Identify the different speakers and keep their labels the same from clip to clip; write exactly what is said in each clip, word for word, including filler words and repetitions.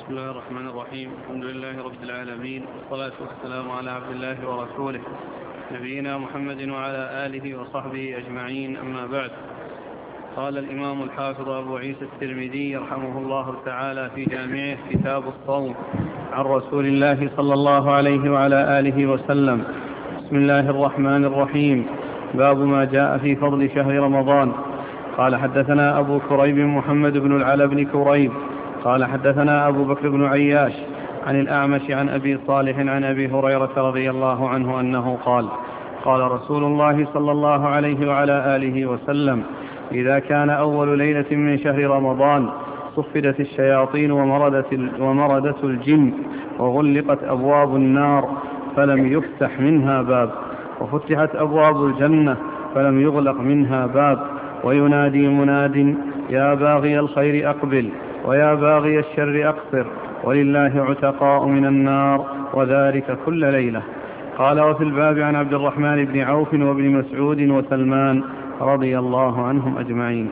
Speaker 1: بسم الله الرحمن الرحيم. الحمد لله رب العالمين، والصلاة والسلام على عبد الله ورسوله نبينا محمد وعلى آله وصحبه أجمعين، أما بعد. قال الإمام الحافظ أبو عيسى الترمذي رحمه الله تعالى في جامعه كتاب الصوم عن رسول الله صلى الله عليه وعلى آله وسلم: بسم الله الرحمن الرحيم. باب ما جاء في فضل شهر رمضان. قال حدثنا أبو كريب محمد بن العلا بن كريب قال حدثنا أبو بكر بن عياش عن الأعمش عن أبي صالح عن أبي هريرة رضي الله عنه أنه قال: قال رسول الله صلى الله عليه وعلى آله وسلم: إذا كان أول ليلة من شهر رمضان صفدت الشياطين ومردت, ومردت الجن وغلقت أبواب النار فلم يفتح منها باب، وفتحت أبواب الجنة فلم يغلق منها باب، وينادي مناد: يا باغي الخير أقبل، ويا باغي الشر أقصر، ولله عتقاء من النار، وذلك كل ليلة. قال: وفي الباب عن عبد الرحمن بن عوف وابن مسعود وسلمان رضي الله عنهم أجمعين.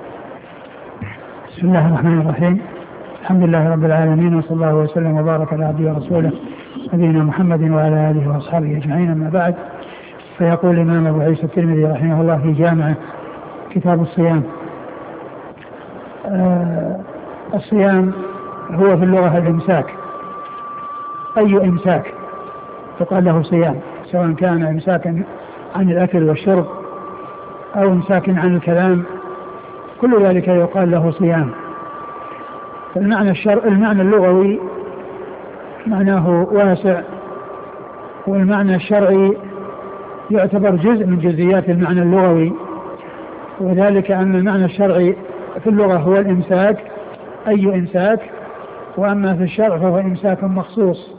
Speaker 2: بسم الله الرحمن الرحيم. الحمد لله رب العالمين، وصلى الله وسلم وبارك على عبده ورسوله نبينا محمد وعلى آله وأصحابه أجمعين، أما بعد. فيقول الإمام أبو عيسى الترمذي رحمه الله في جامعه كتاب الصيام. آه الصيام هو في اللغة الإمساك، أي إمساك فقال له صيام، سواء كان إمساكا عن الأكل والشرب أو إمساك عن الكلام، كل ذلك يقال له صيام. فالمعنى الشر... المعنى اللغوي معناه واسع، والمعنى الشرعي يعتبر جزء من جزئيات المعنى اللغوي، وذلك أن المعنى الشرعي في اللغة هو الإمساك، أي إمساك، وأما في الشرع فهو إمساك مخصوص.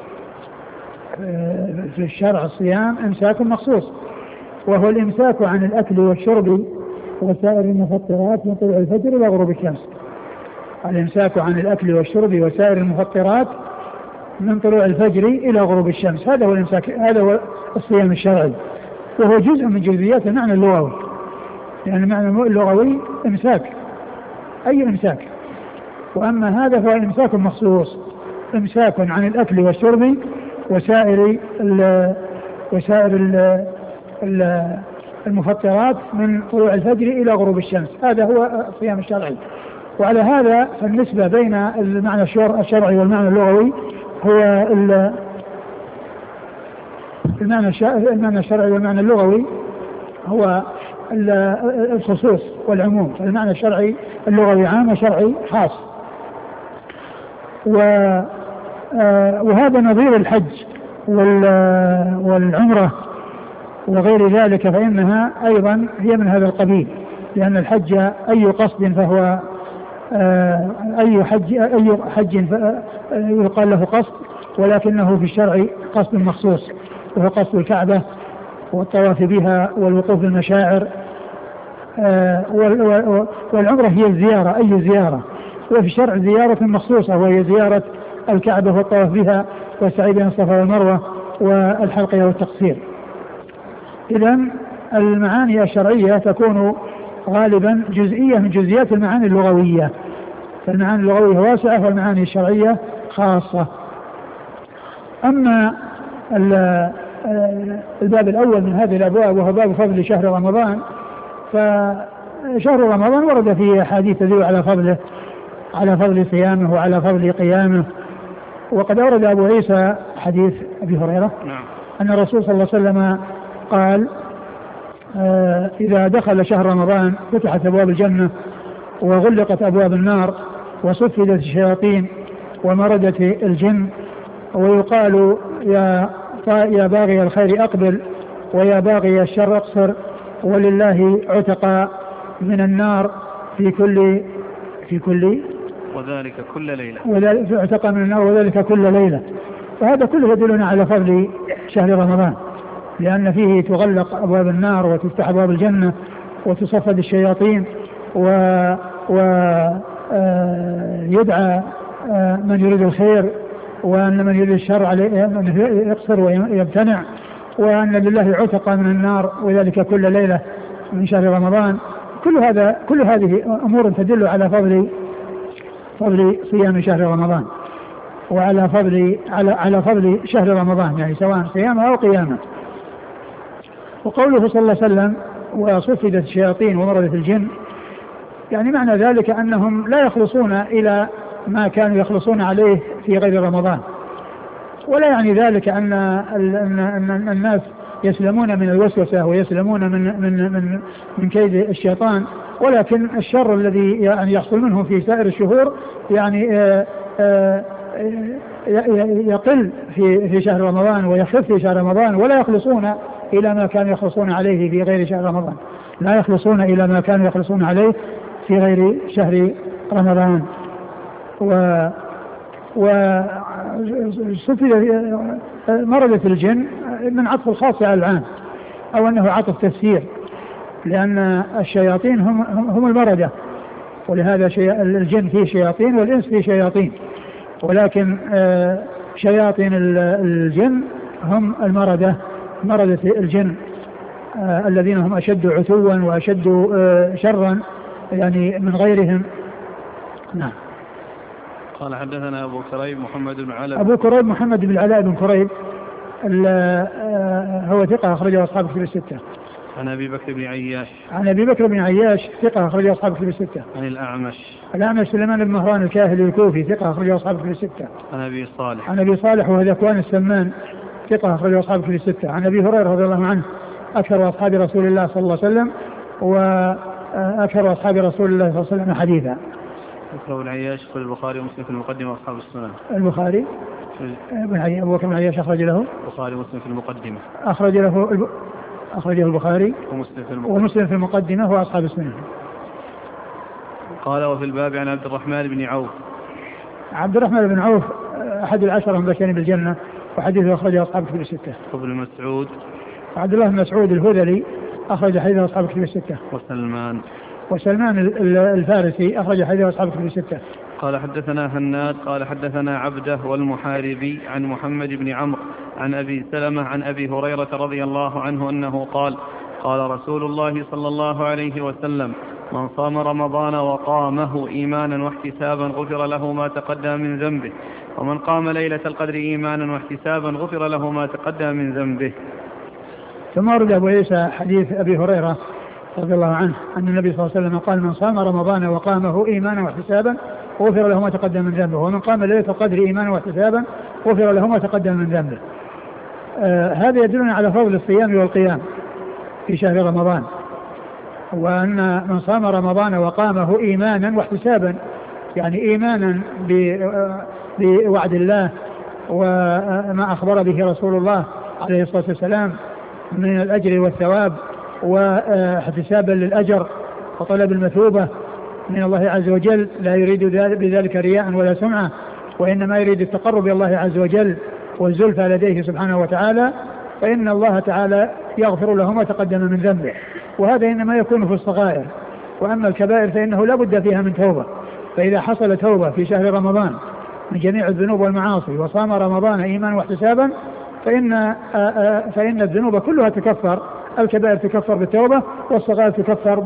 Speaker 2: في الشرع الصيام إمساك مخصوص، وهو الإمساك عن الأكل والشرب وسائر المفطرات من طلوع الفجر إلى غروب الشمس. الإمساك عن الأكل والشرب وسائر المفطرات من طلوع الفجر إلى غروب الشمس، هذا هو الإمساك، هذا هو الصيام الشرعي، وهو جزء من جزئيات المعنى اللغوي، يعني المعنى اللغوي إمساك، أي إمساك. وأما هذا فهو إمساك مخصوص، إمساك عن الأكل والشرب وسائر ال وسائر ال المفطرات من طلوع الفجر إلى غروب الشمس، هذا هو الصيام الشرعي. وعلى هذا فالنسبة بين المعنى الشرعي والمعنى اللغوي هو المعنى الشرعي والمعنى اللغوي هو الخصوص والعموم، فالمعنى الشرعي اللغوي عام وشرعي خاص. وهذا نظير الحج والعمرة وغير ذلك، فإنها أيضا هي من هذا القبيل، لأن الحج أي قصد فهو أي حج أي حج يقال له قصد، ولكنه في الشرع قصد مخصوص، وهو قصد الكعبة والطواف بها والوقوف بالمشاعر، والعمرة هي الزيارة، أي زيارة، وفي الشرع زيارة مخصوصة وهي زيارة الكعبة والطواف بها والسعي بين الصفا والمروة والحلق والتقصير. إذن المعاني الشرعية تكون غالبا جزئية من جزئيات المعاني اللغوية، فالمعاني اللغوية واسعة والمعاني الشرعية خاصة. أما الباب الأول من هذه الأبواب وهو باب فضل شهر رمضان، فشهر رمضان ورد فيه أحاديث تدل على فضله، على فضل صيامه وعلى فضل قيامه. وقد أورد أبو عيسى حديث أبي هريرة أن الرسول صلى الله عليه وسلم قال: آه إذا دخل شهر رمضان فتحت أبواب الجنة وغلقت أبواب النار وصفدت الشياطين ومردت الجن، ويقال: يا يا باغي الخير أقبل، ويا باغي الشر أقصر، ولله عتقاء من النار في كل في كل
Speaker 1: وذلك كل ليلة،
Speaker 2: وذلك عتقاء من النار وذلك كل ليلة. فهذا كله يدلنا على فضل شهر رمضان، لأن فيه تغلق أبواب النار وتفتح أبواب الجنة وتصفد الشياطين ويدعى من يريد الخير، وأن من يريد الشر عليه يقصر ويمتنع، وأن لله عتقاء من النار وذلك كل ليلة من شهر رمضان. كل هذا كل هذه أمور تدل على فضل فضل صيام شهر رمضان. وعلى فضل على على فضل شهر رمضان، يعني سواء صيامه أو قيامه. وقوله صلى الله عليه وسلم وصفدت الشياطين ومردت الجن، يعني معنى ذلك أنهم لا يخلصون إلى ما كانوا يخلصون عليه في غير رمضان، ولا يعني ذلك أن أن الناس يسلمون من الوسوسة ويسلمون من من من من كيد الشيطان، ولكن الشر الذي يعني يحصل منه في سائر الشهور يعني آآ آآ يقل في في شهر رمضان ويخف في شهر رمضان، ولا يخلصون إلى ما كانوا يخلصون عليه في غير شهر رمضان، لا يخلصون إلى ما كانوا يخلصون عليه في غير شهر رمضان. و ومردت الجن من عطف الخاص على العام، أو أنه عطف تفسير، لأن الشياطين هم, هم المردة، ولهذا الجن فيه شياطين والإنس فيه شياطين، ولكن شياطين الجن هم المردة، مردة الجن الذين هم أشد عتوا وأشد شرا يعني من غيرهم. نعم.
Speaker 1: قال حدثنا أبو كريب محمد بن علاء.
Speaker 2: أبو كريب محمد بن العلاء بن كريب هو ثقة أخرجه أصحاب الكتب الستة.
Speaker 1: عن أبي بكر بن عياش.
Speaker 2: عن أبي بكر بن عياش ثقة أخرجه أصحاب الكتب الستة.
Speaker 1: عن الأعمش.
Speaker 2: الأعمش سليمان بن مهران الكاهلي الكوفي ثقة أخرجه أصحاب الكتب الستة.
Speaker 1: عن أبي صالح.
Speaker 2: عن أبي صالح وهو ذكوان السمان ثقة أخرجه أصحاب الكتب الستة. عن أبي هريرة رضي الله عنه أكثر أصحاب رسول الله صلى الله عليه وسلم وأكثر أصحاب رسول الله صلى الله عليه وسلم حديثا.
Speaker 1: ذكره العياش في البخاري ومسلم في المقدمة وأصحاب السنن.
Speaker 2: البخاري ابن أبو بكر بن عياش أخرج له
Speaker 1: البخاري ومسلم في المقدمة.
Speaker 2: أخرج له الب... أخرجه البخاري
Speaker 1: ومسلم في المقدمة,
Speaker 2: ومسلم في المقدمة وأصحاب السنن.
Speaker 1: قال وفي الباب عن عبد الرحمن بن عوف.
Speaker 2: عبد الرحمن بن عوف أحد العشرة المبشرين بالجنة، وحديثه أخرجه أصحاب الكتب الستة.
Speaker 1: وابن مسعود.
Speaker 2: عبد الله بن مسعود الهذلي أخرج حديثه أصحاب الكتب الستة.
Speaker 1: وسلمان.
Speaker 2: وسلمان الفارسي أخرج حديثه أصحاب الكتب الستة.
Speaker 1: قال حدثنا هناد قال حدثنا عبده والمحاربي عن محمد بن عمرو عن أبي سلمة عن أبي هريرة رضي الله عنه أنه قال قال رسول الله صلى الله عليه وسلم من صام رمضان وقامه إيمانا واحتسابا غفر له ما تقدم من ذنبه، ومن قام ليلة القدر إيمانا واحتسابا غفر له ما تقدم من ذنبه.
Speaker 2: ثم ورد أبو عيسى حديث أبي هريرة رضي الله عنه أن النبي صلى الله عليه وسلم قال من صام رمضان وقامه إيمانا واحتسابا غفر له ما تقدم من ذنبه، ومن قام ليلة القدر إيمانا واحتسابا غفر له ما تقدم من ذنبه. آه هذا يدلنا على فضل الصيام والقيام في شهر رمضان، وأن من صام رمضان وقامه إيمانا واحتسابا، يعني إيمانا بوعد الله وما أخبر به رسول الله عليه الصلاة والسلام من الأجر والثواب، واحتسابا للأجر وطلب المثوبة من الله عز وجل، لا يريد بذلك رياء ولا سمعة، وإنما يريد التقرب إلى الله عز وجل والزلفى لديه سبحانه وتعالى، فإن الله تعالى يغفر له ما تقدم من ذنبه، وهذا إنما يكون في الصغائر. وأما الكبائر فإنه لا بد فيها من توبة، فإذا حصل توبة في شهر رمضان من جميع الذنوب والمعاصي وصام رمضان إيمانا واحتسابا فإن, فإن الذنوب كلها تكفر، الكبائر تكفر بالتوبة، والصغائر تكفر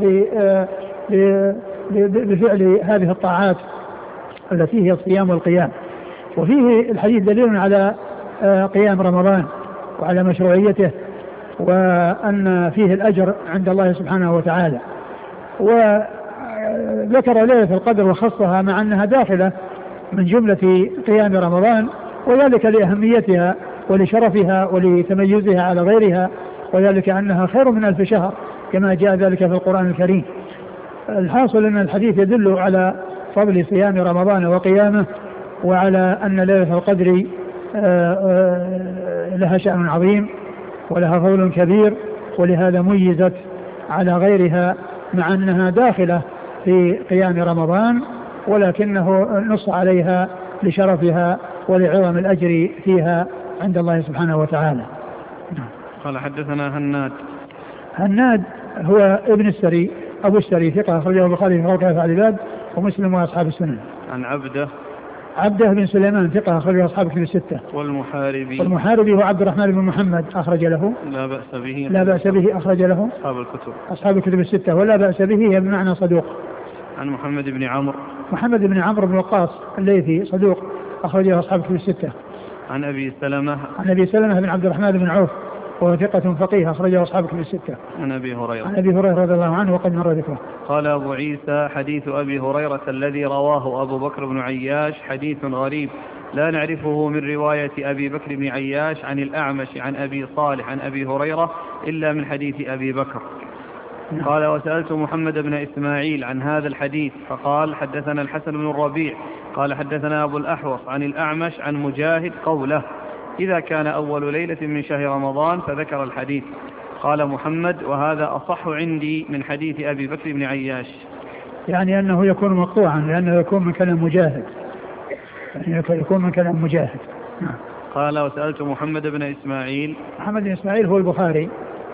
Speaker 2: بفعل هذه الطاعات التي هي الصيام والقيام. وفيه الحديث دليل على قيام رمضان وعلى مشروعيته، وأن فيه الأجر عند الله سبحانه وتعالى. وذكر ليلة القدر وخصها مع أنها داخلة من جملة قيام رمضان، وذلك لأهميتها ولشرفها ولتميزها على غيرها، وذلك أنها خير من ألف شهر كما جاء ذلك في القرآن الكريم. الحاصل أن الحديث يدل على فضل صيام رمضان وقيامه، وعلى أن ليلة القدر لها شأن عظيم ولها فضل كبير، ولهذا ميزت على غيرها مع أنها داخلة في قيام رمضان، ولكنه نص عليها لشرفها ولعظم الأجر فيها عند الله سبحانه وتعالى.
Speaker 1: قال حدثنا هناد.
Speaker 2: هناد هو ابن السري أبو السري ثقة أخرجه البخاري في خلق أفعال العباد ومسلم وأصحاب السنن.
Speaker 1: عن عبده.
Speaker 2: عبده بن سليمان ثقة أخرجه أصحاب الكتب الستة.
Speaker 1: والمحاربي.
Speaker 2: والمحاربي هو عبد الرحمن بن محمد أخرج له.
Speaker 1: لا بأس به.
Speaker 2: لا بأس به أخرج له
Speaker 1: أصحاب الكتب.
Speaker 2: أصحاب الكتب الستة. ولا بأس به هي بمعنى صدوق.
Speaker 1: عن محمد بن عمرو.
Speaker 2: محمد بن عمرو بن وقاص الليثي صدوق أخرجه أصحاب الكتب الستة.
Speaker 1: عن أبي سلمة
Speaker 2: عن أبي سلمة بن عبد الرحمن بن عوف وهو ثقة فقيه أخرجه أصحاب الكتب الستة.
Speaker 1: عن أبي هريرة
Speaker 2: عن أبي هريرة رضي الله عنه وقد مر ذكره.
Speaker 1: قال أبو عيسى حديث أبي هريرة الذي رواه أبو بكر بن عياش حديث غريب لا نعرفه من رواية أبي بكر بن عياش عن الأعمش عن أبي صالح عن أبي هريرة إلا من حديث أبي بكر. قال وسألت محمد بن إسماعيل عن هذا الحديث فقال حدثنا الحسن بن الربيع قال حدثنا أبو الأحوص عن الأعمش عن مجاهد قوله إذا كان أول ليلة من شهر رمضان فذكر الحديث. قال محمد وهذا أصح عندي من حديث أبي بكر بن عياش،
Speaker 2: يعني أنه يكون مقطوعا لأنه يكون من كلام مجاهد، يعني يكون من كلام مجاهد.
Speaker 1: قال وسألت محمد بن إسماعيل.
Speaker 2: محمد بن إسماعيل هو البخاري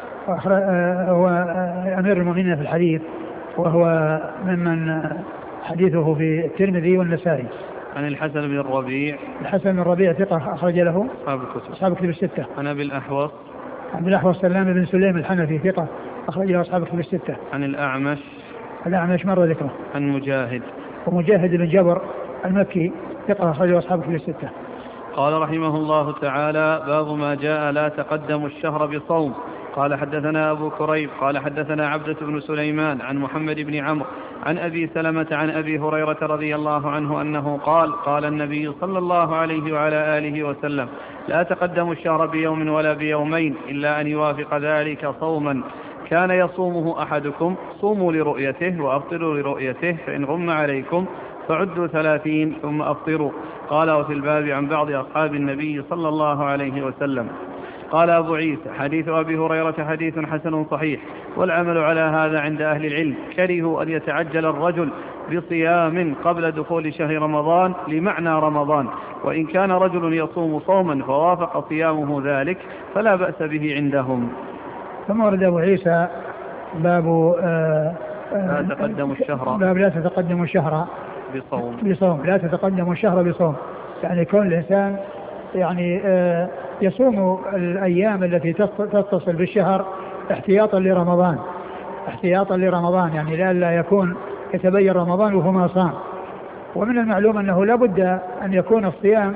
Speaker 2: هو أمير المؤمنين في الحديث وهو ممن حديثه في الترمذي والنسائي.
Speaker 1: عن الحسن بن الربيع.
Speaker 2: الحسن بن الربيع ثقة أخرج له
Speaker 1: أصحاب الكتب
Speaker 2: أصحاب الكتب الستة.
Speaker 1: عن أبي الأحوص.
Speaker 2: عن الأحوص سلام بن سليم الحنفي ثقة أخرج له أصحاب الكتب الستة.
Speaker 1: عن الأعمش.
Speaker 2: الأعمش مر ذكره.
Speaker 1: عن مجاهد.
Speaker 2: ومجاهد بن جبر المكي ثقة أخرج له أصحاب الكتب الستة.
Speaker 1: قال رحمه الله تعالى باب ما جاء لا تقدم الشهر بصوم. قال حدثنا أبو كريب قال حدثنا عبدة بن سليمان عن محمد بن عمرو عن أبي سلمة عن أبي هريرة رضي الله عنه أنه قال قال النبي صلى الله عليه وعلى آله وسلم لا تقدموا الشهر بيوم ولا بيومين إلا أن يوافق ذلك صوما كان يصومه أحدكم صوموا لرؤيته وأفطروا لرؤيته فإن غم عليكم فعدوا ثلاثين ثم أفطروا. قال وفي الباب عن بعض أصحاب النبي صلى الله عليه وسلم. قال أبو عيسى حديث أبي هريرة حديث حسن صحيح والعمل على هذا عند أهل العلم. كرهوا أن يتعجل الرجل بصيام قبل دخول شهر رمضان لمعنى رمضان، وإن كان رجل يصوم صوما فوافق صيامه ذلك فلا بأس به عندهم.
Speaker 2: ثم ورد أبو عيسى باب آآ آآ
Speaker 1: لا تقدم الشهر
Speaker 2: باب لا تتقدم الشهر
Speaker 1: بصوم
Speaker 2: بصوم لا تتقدم الشهر بصوم، يعني كون الإنسان يعني يصوم الأيام التي تتصل بالشهر احتياطا لرمضان احتياطا لرمضان يعني لئلا يكون يتبين رمضان وهو ما صام. ومن المعلوم أنه لا بد أن يكون الصيام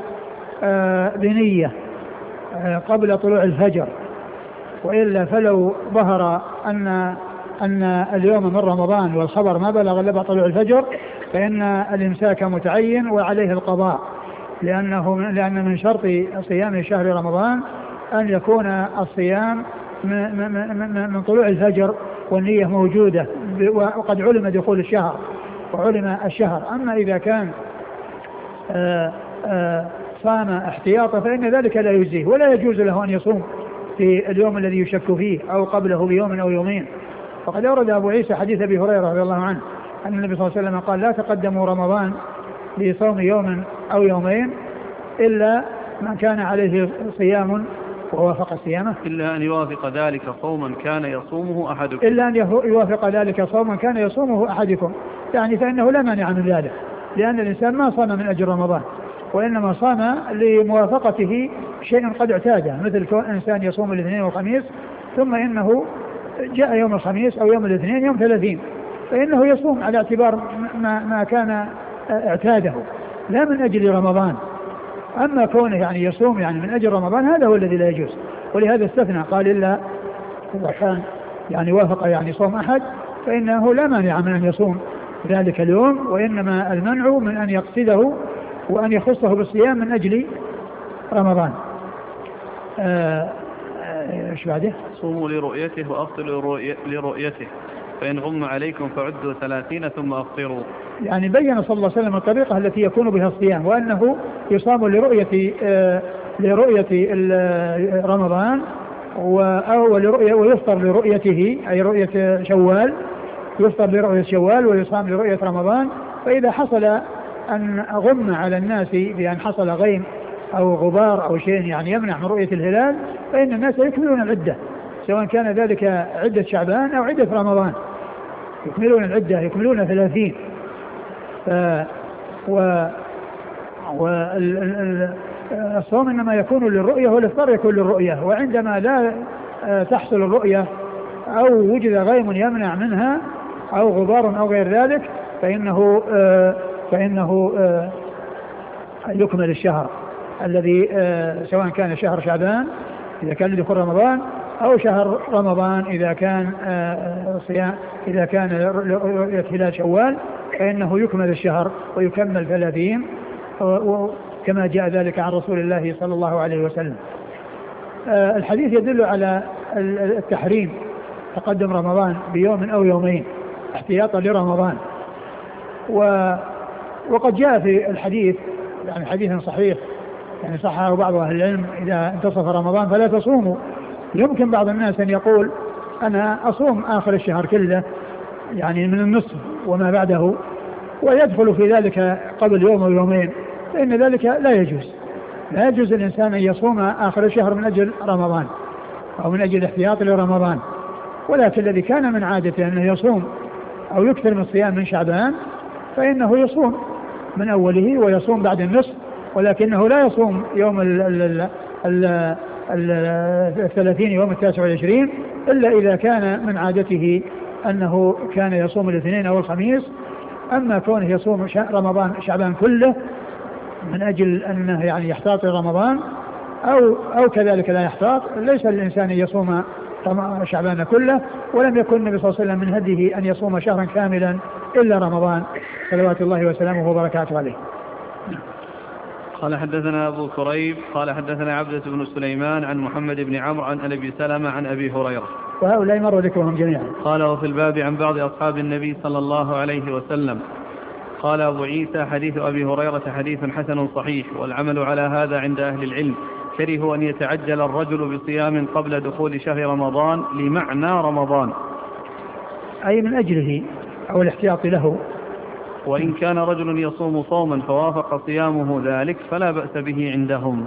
Speaker 2: بنية قبل طلوع الفجر، وإلا فلو ظهر أن أن اليوم من رمضان والخبر ما بلغ إلا بعد طلوع الفجر فإن الإمساك متعين وعليه القضاء، لأنه لأن من شرط صيام شهر رمضان أن يكون الصيام من طلوع الفجر والنية موجودة وقد علم دخول الشهر وعلم الشهر. أما إذا كان آآ آآ صام احتياطا فإن ذلك لا يجزيه ولا يجوز له أن يصوم في اليوم الذي يشك فيه أو قبله بيوم أو يومين. وقد أورد أبو عيسى حديث أبي هريرة رضي الله عنه أن النبي صلى الله عليه وسلم قال لا تقدموا رمضان بصوم يوم أو يومين إلا من كان عليه صيام ووافق صيامه
Speaker 1: إلا أن يوافق ذلك صوما كان يصومه أحدكم
Speaker 2: إلا أن يوافق ذلك صوما كان يصومه أحدكم، يعني فإنه لا مانع من ذلك، لأن الإنسان ما صام من أجل رمضان وإنما صام لموافقته شيء قد اعتاده، مثل كون إنسان يصوم الاثنين والخميس ثم إنه جاء يوم الخميس أو يوم الاثنين يوم ثلاثين فإنه يصوم على اعتبار ما, ما كان اعتاده لا من أجل رمضان. أما كونه يعني يصوم يعني من أجل رمضان هذا هو الذي لا يجوز، ولهذا استثنى قال إلا إذا كان يعني وافق يعني صوم أحد فإنه لا مانع من أن يصوم ذلك اليوم، وإنما المنع من أن يقصده وأن يخصه بالصيام من أجل رمضان. ايش بعده؟
Speaker 1: صوموا لرؤيته وأفطروا لرؤيته فإن غم عليكم فعدوا ثلاثين ثم أفطروا. يعني
Speaker 2: بين صلى الله عليه وسلم الطريقة التي يكون بها الصيام، وأنه يصام لرؤية آه لرؤية رمضان أو لرؤية ويفطر لرؤيته أي رؤية شوال، يفطر لرؤية شوال ويصام لرؤية رمضان. فإذا حصل أن غم على الناس بأن حصل غيم أو غبار أو شيء يعني يمنع من رؤية الهلال فإن الناس يكملون العدة سواء كان ذلك عدة شعبان أو عدة رمضان، يكملون العدة يكملون ثلاثين. ف و والصوم إنما يكون للرؤية والإفطار يكون للرؤية، وعندما لا تحصل الرؤية أو وجد غيم يمنع منها أو غبار أو غير ذلك فإنه فإنه يكمل الشهر الذي آه سواء كان شهر شعبان إذا كان لدخول رمضان أو شهر رمضان إذا كان آه صيام إذا كان هلال شوال فإنه يكمل الشهر ويكمل ثلاثين كما جاء ذلك عن رسول الله صلى الله عليه وسلم. آه الحديث يدل على التحريم تقدم رمضان بيوم أو يومين احتياطا لرمضان. و وقد جاء في الحديث يعني حديث صحيح يعني صححه بعض أهل العلم إذا انتصف رمضان فلا تصوموا. يمكن بعض الناس أن يقول أنا أصوم آخر الشهر كله يعني من النصف وما بعده ويدخل في ذلك قبل يوم أو يومين، فإن ذلك لا يجوز. لا يجوز الإنسان أن يصوم آخر الشهر من أجل رمضان أو من أجل احتياط لرمضان، ولكن الذي كان من عادته أنه يصوم أو يكثر من الصيام من شعبان فإنه يصوم من أوله ويصوم بعد النصف، ولكنه لا يصوم يوم ال ال ال ال الثلاثين يوم التاسع والعشرين إلا إذا كان من عادته أنه كان يصوم الاثنين أو الخميس. أما كونه يصوم رمضان شعبان كله من أجل أنه يعني يحتاط رمضان أو أو كذلك لا يحتاط، ليس للإنسان يصوم شعبان كله، ولم يكن النبي صلى الله عليه وسلم من هديه أن يصوم شهرا كاملا إلا رمضان صلوات الله وسلامه وبركاته عليه.
Speaker 1: قال حدثنا أبو كريب قال حدثنا عبدة بن سليمان عن محمد بن عمرو عن أبي سلمة عن أبي هريرة
Speaker 2: وهؤلاء مروا ذكرهم جميعا.
Speaker 1: قال وفي الباب عن بعض أصحاب النبي صلى الله عليه وسلم. قال أبو عيسى حديث أبي هريرة حديث حسن صحيح، والعمل على هذا عند أهل العلم. كرهوا أن يتعجل الرجل بصيام قبل دخول شهر رمضان لمعنى رمضان،
Speaker 2: أي من أجله أو الاحتياط له.
Speaker 1: وإن كان رجل يصوم صوما فوافق صيامه ذلك فلا بأس به عندهم.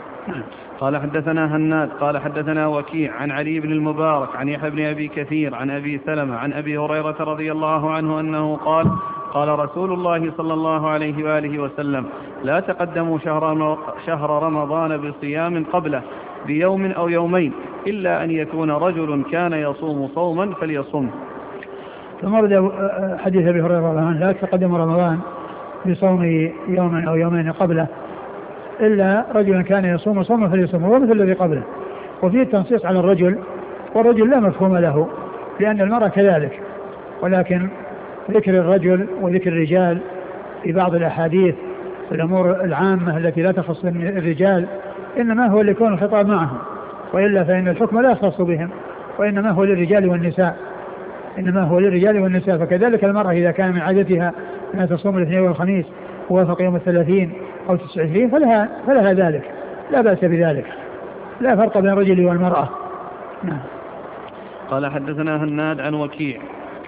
Speaker 1: قال حدثنا هناد قال حدثنا وكيع عن علي بن المبارك عن يحيى بن أبي كثير عن أبي سلمة عن أبي هريرة رضي الله عنه أنه قال قال رسول الله صلى الله عليه وآله وسلم لا تقدموا شهر, شهر رمضان بصيام قبله بيوم أو يومين إلا أن يكون رجل كان يصوم صوما فليصوم.
Speaker 2: ثم ورد حديث أبي هريرة رضي الله عنه لا تقدم رمضان بصوم يوم أو يومين قبله إلا رجلا كان يصوم صوما فليصوم، هو مثل الذي قبله. وفيه التنصيص على الرجل، والرجل لا مفهوم له لأن المرأة كذلك، ولكن ذكر الرجل وذكر الرجال في بعض الأحاديث في الأمور العامة التي لا تخص الرجال إنما هو ليكون الخطاب معهم، وإلا فإن الحكم لا يختص بهم، وإنما هو للرجال والنساء إنما هو للرجال والنساء. فكذلك المرأة إذا كان من عادتها أنها تصوم الاثنين والخميس ووافق يوم الثلاثين أو تسعة وعشرين فلها, فلها ذلك، لا بأس بذلك، لا فرق بين الرجل والمرأة. نعم.
Speaker 1: قال حدثنا هناد عن وكيع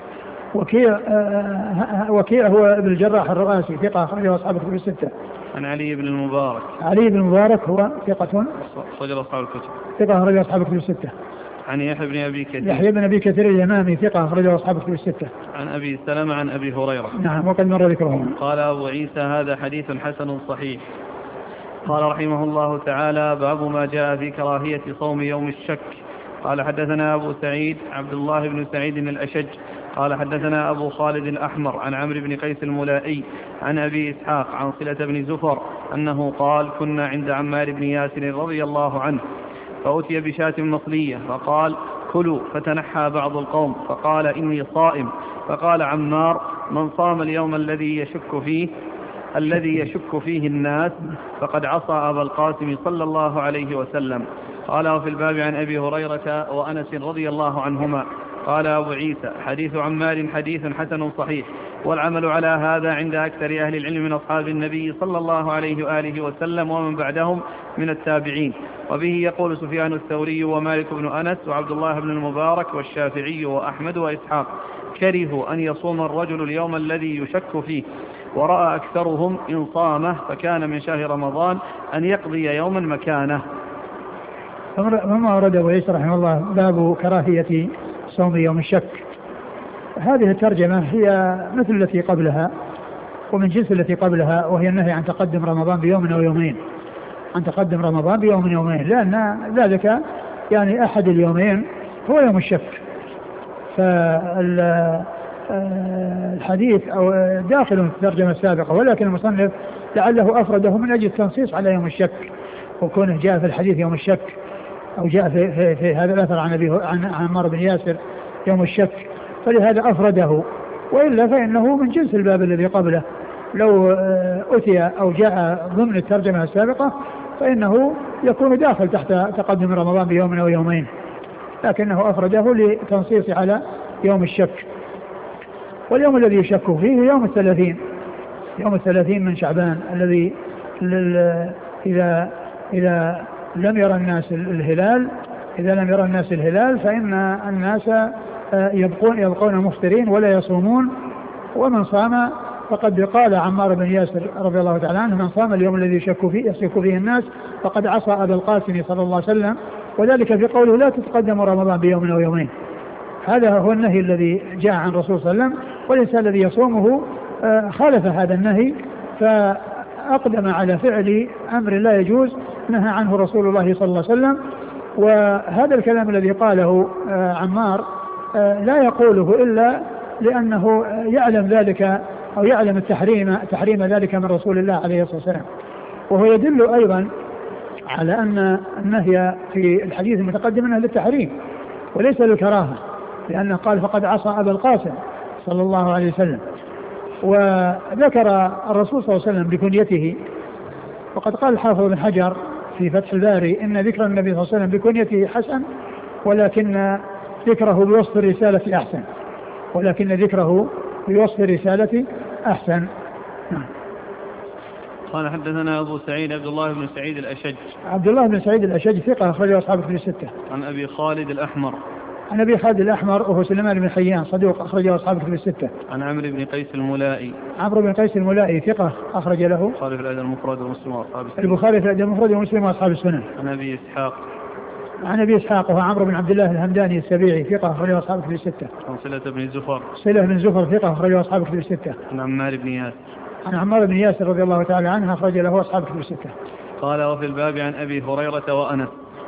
Speaker 2: وكيع آه وكيع هو ابن الجراح الرؤاسي ثقة أخرجه أصحاب الكتب الستة.
Speaker 1: عن علي بن المبارك
Speaker 2: علي بن المبارك هو ثقة
Speaker 1: أخرجه أصحاب الكتب
Speaker 2: ثقة أخرجه أصحاب الكتب الستة.
Speaker 1: عن يحيى بن أبي كثير
Speaker 2: يحيى بن أبي كثير اليمامي ثقة أخرجه أصحاب الكتب الستة.
Speaker 1: عن أبي سلمة عن أبي هريرة.
Speaker 2: نعم وقد مر ذكرهم.
Speaker 1: قال أبو عيسى هذا حديث حسن صحيح. قال رحمه الله تعالى باب ما جاء في كراهية صوم يوم الشك. قال حدثنا أبو سعيد عبد الله بن سعيد الأشج قال حدثنا أبو خالد الأحمر عن عمرو بن قيس الملائي عن أبي إسحاق عن صلة بن زفر أنه قال كنا عند عمار بن ياسر رضي الله عنه فأتي بشاة مصلية فقال كلوا، فتنحى بعض القوم فقال إني صائم، فقال عمار من صام اليوم الذي يشك فيه الذي يشك فيه الناس فقد عصى أبا القاسم صلى الله عليه وسلم. قال وفي الباب عن أبي هريرة وأنس رضي الله عنهما. قال أبو عيسى حديث عمار حديث حسن صحيح، والعمل على هذا عند أكثر أهل العلم من أصحاب النبي صلى الله عليه وآله وسلم ومن بعدهم من التابعين. وبه يقول سفيان الثوري ومالك بن أنس وعبد الله بن المبارك والشافعي وأحمد وإسحاق كرهوا أن يصوم الرجل اليوم الذي يشك فيه، ورأى أكثرهم إن صامه فكان من شهر رمضان أن يقضي يوما مكانه.
Speaker 2: وما أراد أبو عيسى رحمه الله باب كراهية صوم يوم الشك. هذه الترجمة هي مثل التي قبلها ومن جنس التي قبلها، وهي النهي عن تقدم رمضان بيوم أو يومين عن تقدم رمضان بيوم أو يومين، لأن ذلك يعني أحد اليومين هو يوم الشك. فالحديث أو داخل في الترجمة السابقة، ولكن المصنف لعله أفرده من أجل التنصيص على يوم الشك، وكونه جاء في الحديث يوم الشك، أو جاء في, في, في هذا الأثر عن أبي عن عمار بن ياسر يوم الشك، فلهذا أفرده. وإلا فإنه من جنس الباب الذي قبله، لو أتي أو جاء ضمن الترجمة السابقة فإنه يكون داخل تحت تقدم رمضان بيوم أو يومين، لكنه أفرده لتنصيص على يوم الشك. واليوم الذي يشك فيه يوم الثلاثين، يوم الثلاثين من شعبان، الذي إذا إذا لم يرى الناس الهلال إذا لم يرى الناس الهلال فإن الناس يبقون يبقون مفطرين ولا يصومون. ومن صام فقد قال عمار بن ياسر رضي الله تعالى عنه: من صام اليوم الذي يشك فيه يشك فيه الناس فقد عصى أبا القاسم صلى الله عليه وسلم، وذلك في قوله: لا تتقدم رمضان بيوم أو يومين. هذا هو النهي الذي جاء عن الرسول صلى الله عليه وسلم، والإنسان الذي يصومه خالف هذا النهي فأقدم على فعل أمر لا يجوز نهى عنه رسول الله صلى الله عليه وسلم. وهذا الكلام الذي قاله عمار لا يقوله إلا لأنه يعلم ذلك أو يعلم التحريم تحريم ذلك من رسول الله عليه الصلاة والسلام. وهو يدل أيضا على أن النهي في الحديث المتقدم أنه للتحريم وليس للكراهة، لأنه قال: فقد عصى أبا القاسم صلى الله عليه وسلم. وذكر الرسول صلى الله عليه وسلم بكنيته، وقد قال الحافظ بن حجر في فتح الباري: إن ذكر النبي صلى الله عليه وسلم بكنيته حسن، ولكن ذكره بوصف الرسالة أحسن ولكن ذكره بوصف الرسالة أحسن.
Speaker 1: قال: حدثنا أبو سعيد عبد الله بن سعيد الأشج.
Speaker 2: عبد الله بن سعيد الأشج ثقة أخرجه أصحاب الكتب الستة.
Speaker 1: عن أبي خالد الأحمر.
Speaker 2: عن أبي خالد الأحمر وهو سليمان بن حيان صدوق أخرجه أصحاب الكتب الستة.
Speaker 1: عن عمرو بن قيس الملائي.
Speaker 2: عمرو بن قيس الملائي ثقة أخرج له
Speaker 1: البخاري في الأدب المفرد ومسلم وأصحاب السنن.
Speaker 2: البخاري في الأدب المفرد ومسلم وأصحاب السنن.
Speaker 1: عن أبي إسحاق.
Speaker 2: عن أبي إسحاق وهو عمرو بن عبد الله الهمداني السبيعي ثقة أخرجه أصحاب الكتب الستة.
Speaker 1: عن صلة بن زفر.
Speaker 2: صلة بن زفر ثقة أخرجه أصحاب الكتب الستة.
Speaker 1: عن عمار بن ياسر.
Speaker 2: عن عمار بن ياسر رضي الله تعالى عنه أخرج له أصحاب الكتب الستة.
Speaker 1: قال: وفي الباب عن أبي هريرة وأنس.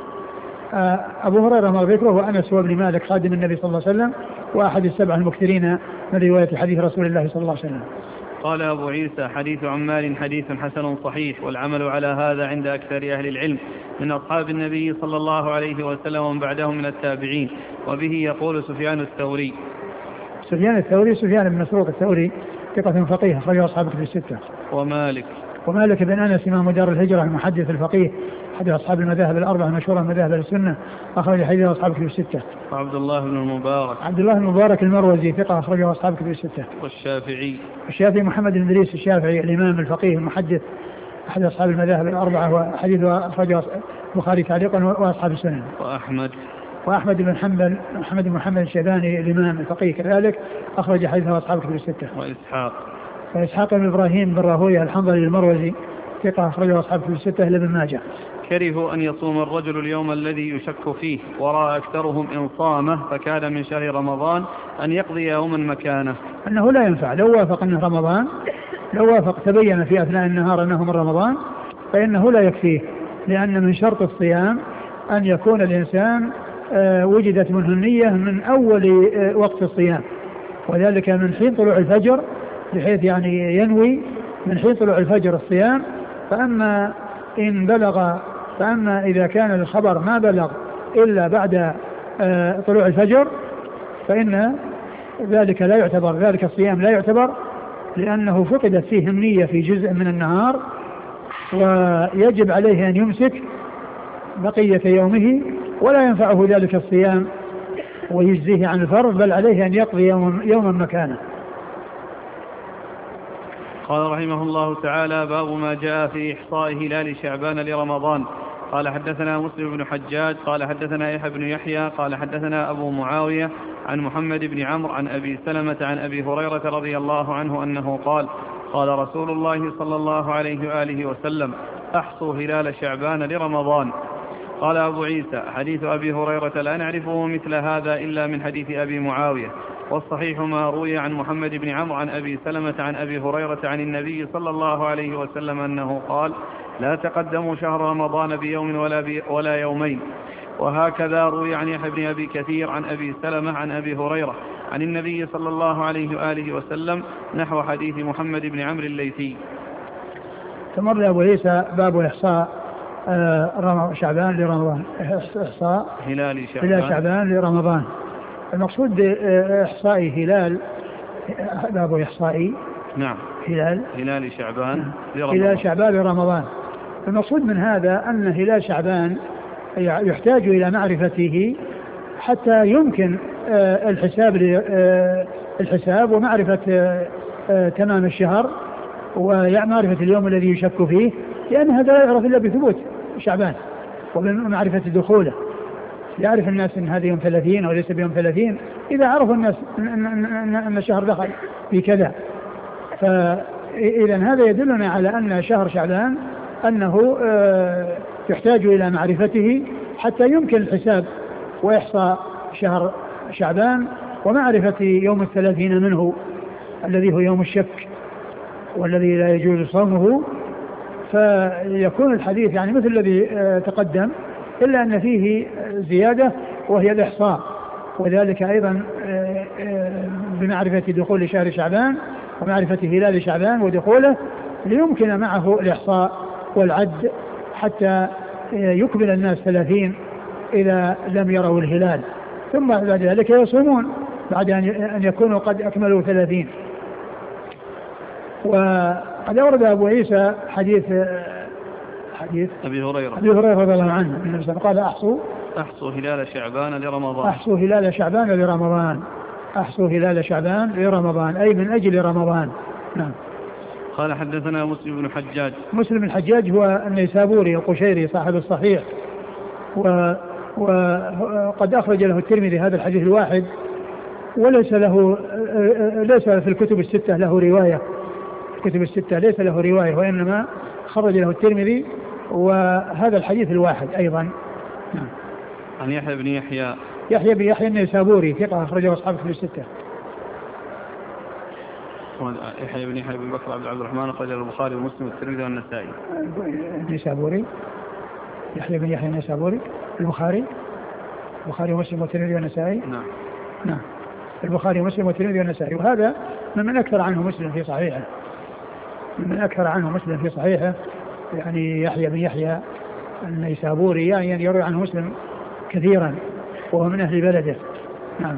Speaker 2: أبو هريرة مر ذكره وأنس وابن مالك خادم النبي صلى الله عليه وسلم وأحد السبع المكثرين من رواية حديث رسول الله صلى الله عليه وسلم.
Speaker 1: قال أبو عيسى: حديث عمار حديث حسن صحيح، والعمل على هذا عند أكثر أهل العلم من أصحاب النبي صلى الله عليه وسلم ومن بعدهم من التابعين، وبه يقول سفيان الثوري.
Speaker 2: سفيان الثوري سفيان بن مسروق الثوري ثقة فقيه أخرجه أصحاب الكتب الستة.
Speaker 1: ومالك.
Speaker 2: ومالك بن أنس إمام دار الهجرة المحدث الفقيه أحد أصحاب المذاهب الأربعة المشهورة من مذاهب السنة أخرج حديث أصحاب الكتب الستة.
Speaker 1: وعبد الله بن المبارك.
Speaker 2: عبد الله المبارك المروزي ثقة أخرجه أصحاب الكتب الستة.
Speaker 1: والشافعي.
Speaker 2: الشافعي محمد بن إدريس الشافعي الإمام الفقيه المحدث أحد أصحاب المذاهب الأربعة وحديثه أخرجه البخاري تعليقا وأصحاب السنن.
Speaker 1: وأحمد.
Speaker 2: وأحمد بن حنبل محمد بن محمد الشيباني الإمام الفقيه كذلك أخرج حديثه أصحاب الكتب الستة.
Speaker 1: وإسحاق.
Speaker 2: وإسحاق بن إبراهيم بن راهويه الحنظلي المروزي ثقة أخرجه أصحاب الكتب الستة إلا ابن ماجه.
Speaker 1: كرهوا أن يصوم الرجل اليوم الذي يشك فيه، ورأى أكثرهم إن صامه فكان من شهر رمضان أن يقضي يوما مكانه.
Speaker 2: أنه لا ينفع، لو وافق أنه رمضان، لو وافق تبين في أثناء النهار أنه من رمضان فإنه لا يكفيه، لأن من شرط الصيام أن يكون الإنسان وجدت منه النية من أول وقت الصيام، وذلك من حين طلوع الفجر، بحيث يعني ينوي من حين طلوع الفجر الصيام. فأما إن بلغ فأما إذا كان الخبر ما بلغ إلا بعد طلوع الفجر فإن ذلك لا يعتبر، ذلك الصيام لا يعتبر، لأنه فقدت فيه النية في جزء من النهار، ويجب عليه أن يمسك بقية يومه، ولا ينفعه ذلك الصيام ويجزيه عن الفرض، بل عليه أن يقضي يوم يوما مكانه.
Speaker 1: قال رحمه الله تعالى: باب ما جاء في إحصاء هلال شعبان لرمضان. قال: حدثنا مسلم بن حجاج قال حدثنا يحيى بن يحيى قال حدثنا أبو معاوية عن محمد بن عمرو عن أبي سلمة عن أبي هريرة رضي الله عنه أنه قال: قال رسول الله صلى الله عليه وآله وسلم: أحصوا هلال شعبان لرمضان. قال أبو عيسى: حديث أبي هريرة لا نعرفه مثل هذا إلا من حديث أبي معاوية، والصحيح ما روي عن محمد بن عمرو عن أبي سلمة عن أبي هريرة عن النبي صلى الله عليه وسلم أنه قال: لا تقدموا شهر رمضان بيوم ولا, بي ولا يومين. وهكذا روي عن يحيى بن أبي كثير عن أبي سلمة عن أبي هريرة عن النبي صلى الله عليه وآله وسلم نحو حديث محمد بن عمرو الليثي.
Speaker 2: ثم ورد أبو عيسى باب إحصاء شعبان لرمضان، إحصاء
Speaker 1: هلال شعبان,
Speaker 2: هلال شعبان لرمضان. المقصود بإحصاء هلال باب إحصائي
Speaker 1: نعم
Speaker 2: هلال
Speaker 1: هلال شعبان لرمضان.
Speaker 2: هلال شعبان لرمضان. المقصود من هذا أن هلال شعبان يحتاج إلى معرفته حتى يمكن الحساب الحساب ومعرفة تمام الشهر ومعرفة اليوم الذي يشك فيه، لأن هذا لا يعرف إلا بثبوت شعبان ومعرفة دخوله. يعرف الناس أن هذا يوم ثلاثين أو ليس بيوم ثلاثين إذا عرفوا الناس أن الشهر دخل في كذا. فإذا هذا يدلنا على أن شهر شعبان أنه يحتاج إلى معرفته حتى يمكن الحساب وإحصاء شهر شعبان ومعرفة يوم الثلاثين منه الذي هو يوم الشك والذي لا يجوز صومه. فيكون الحديث يعني مثل الذي تقدم، إلا أن فيه زيادة وهي الإحصاء، وذلك أيضا بمعرفة دخول شهر شعبان ومعرفة هلال شعبان ودخوله ليمكن معه الإحصاء والعد حتى يكمل الناس ثلاثين إذا لم يروا الهلال، ثم بعد ذلك يصومون بعد أن يكونوا قد أكملوا ثلاثين. وقد أورد أبو عيسى حديث حديث
Speaker 1: أبي هريرة
Speaker 2: أبي هريرة رضي الله عنه النبي قال أحصوا
Speaker 1: أحصوا هلال شعبان لرمضان
Speaker 2: أحصوا هلال شعبان لرمضان أحصوا هلال شعبان لرمضان أي من أجل رمضان. نعم.
Speaker 1: قال حدثنا مسلم بن حجاج.
Speaker 2: مسلم الحجاج هو النيسابوري القشيري صاحب الصحيح، وقد أخرج له الترمذي هذا الحديث الواحد، وليس له ليس في الكتب الستة له رواية، الكتب الستة ليس له رواية وإنما خرج له الترمذي وهذا الحديث الواحد أيضا. نعم.
Speaker 1: عن يحيى بن يحيى
Speaker 2: يحيى بن يحيى النيسابوري ثقة أخرجه أصحاب الكتب الستة.
Speaker 1: يحيى بن يحيى بن بكر عبد الرحمن أخرجه البخاري ومسلم والترمذي والنسائي.
Speaker 2: النيسابوري يحيى بن يحيى النيسابوري البخاري البخاري ومسلم والترمذي والنسائي.
Speaker 1: نعم.
Speaker 2: نعم. البخاري ومسلم والترمذي والنسائي، وهذا من أكثر عنه مسلم في صحيحه من أكثر عنه مسلم في صحيحه يعني يحيى بن يحيى النيسابوري يعني يروي عنه مسلم كثيرا وهو من أهل بلده. نعم.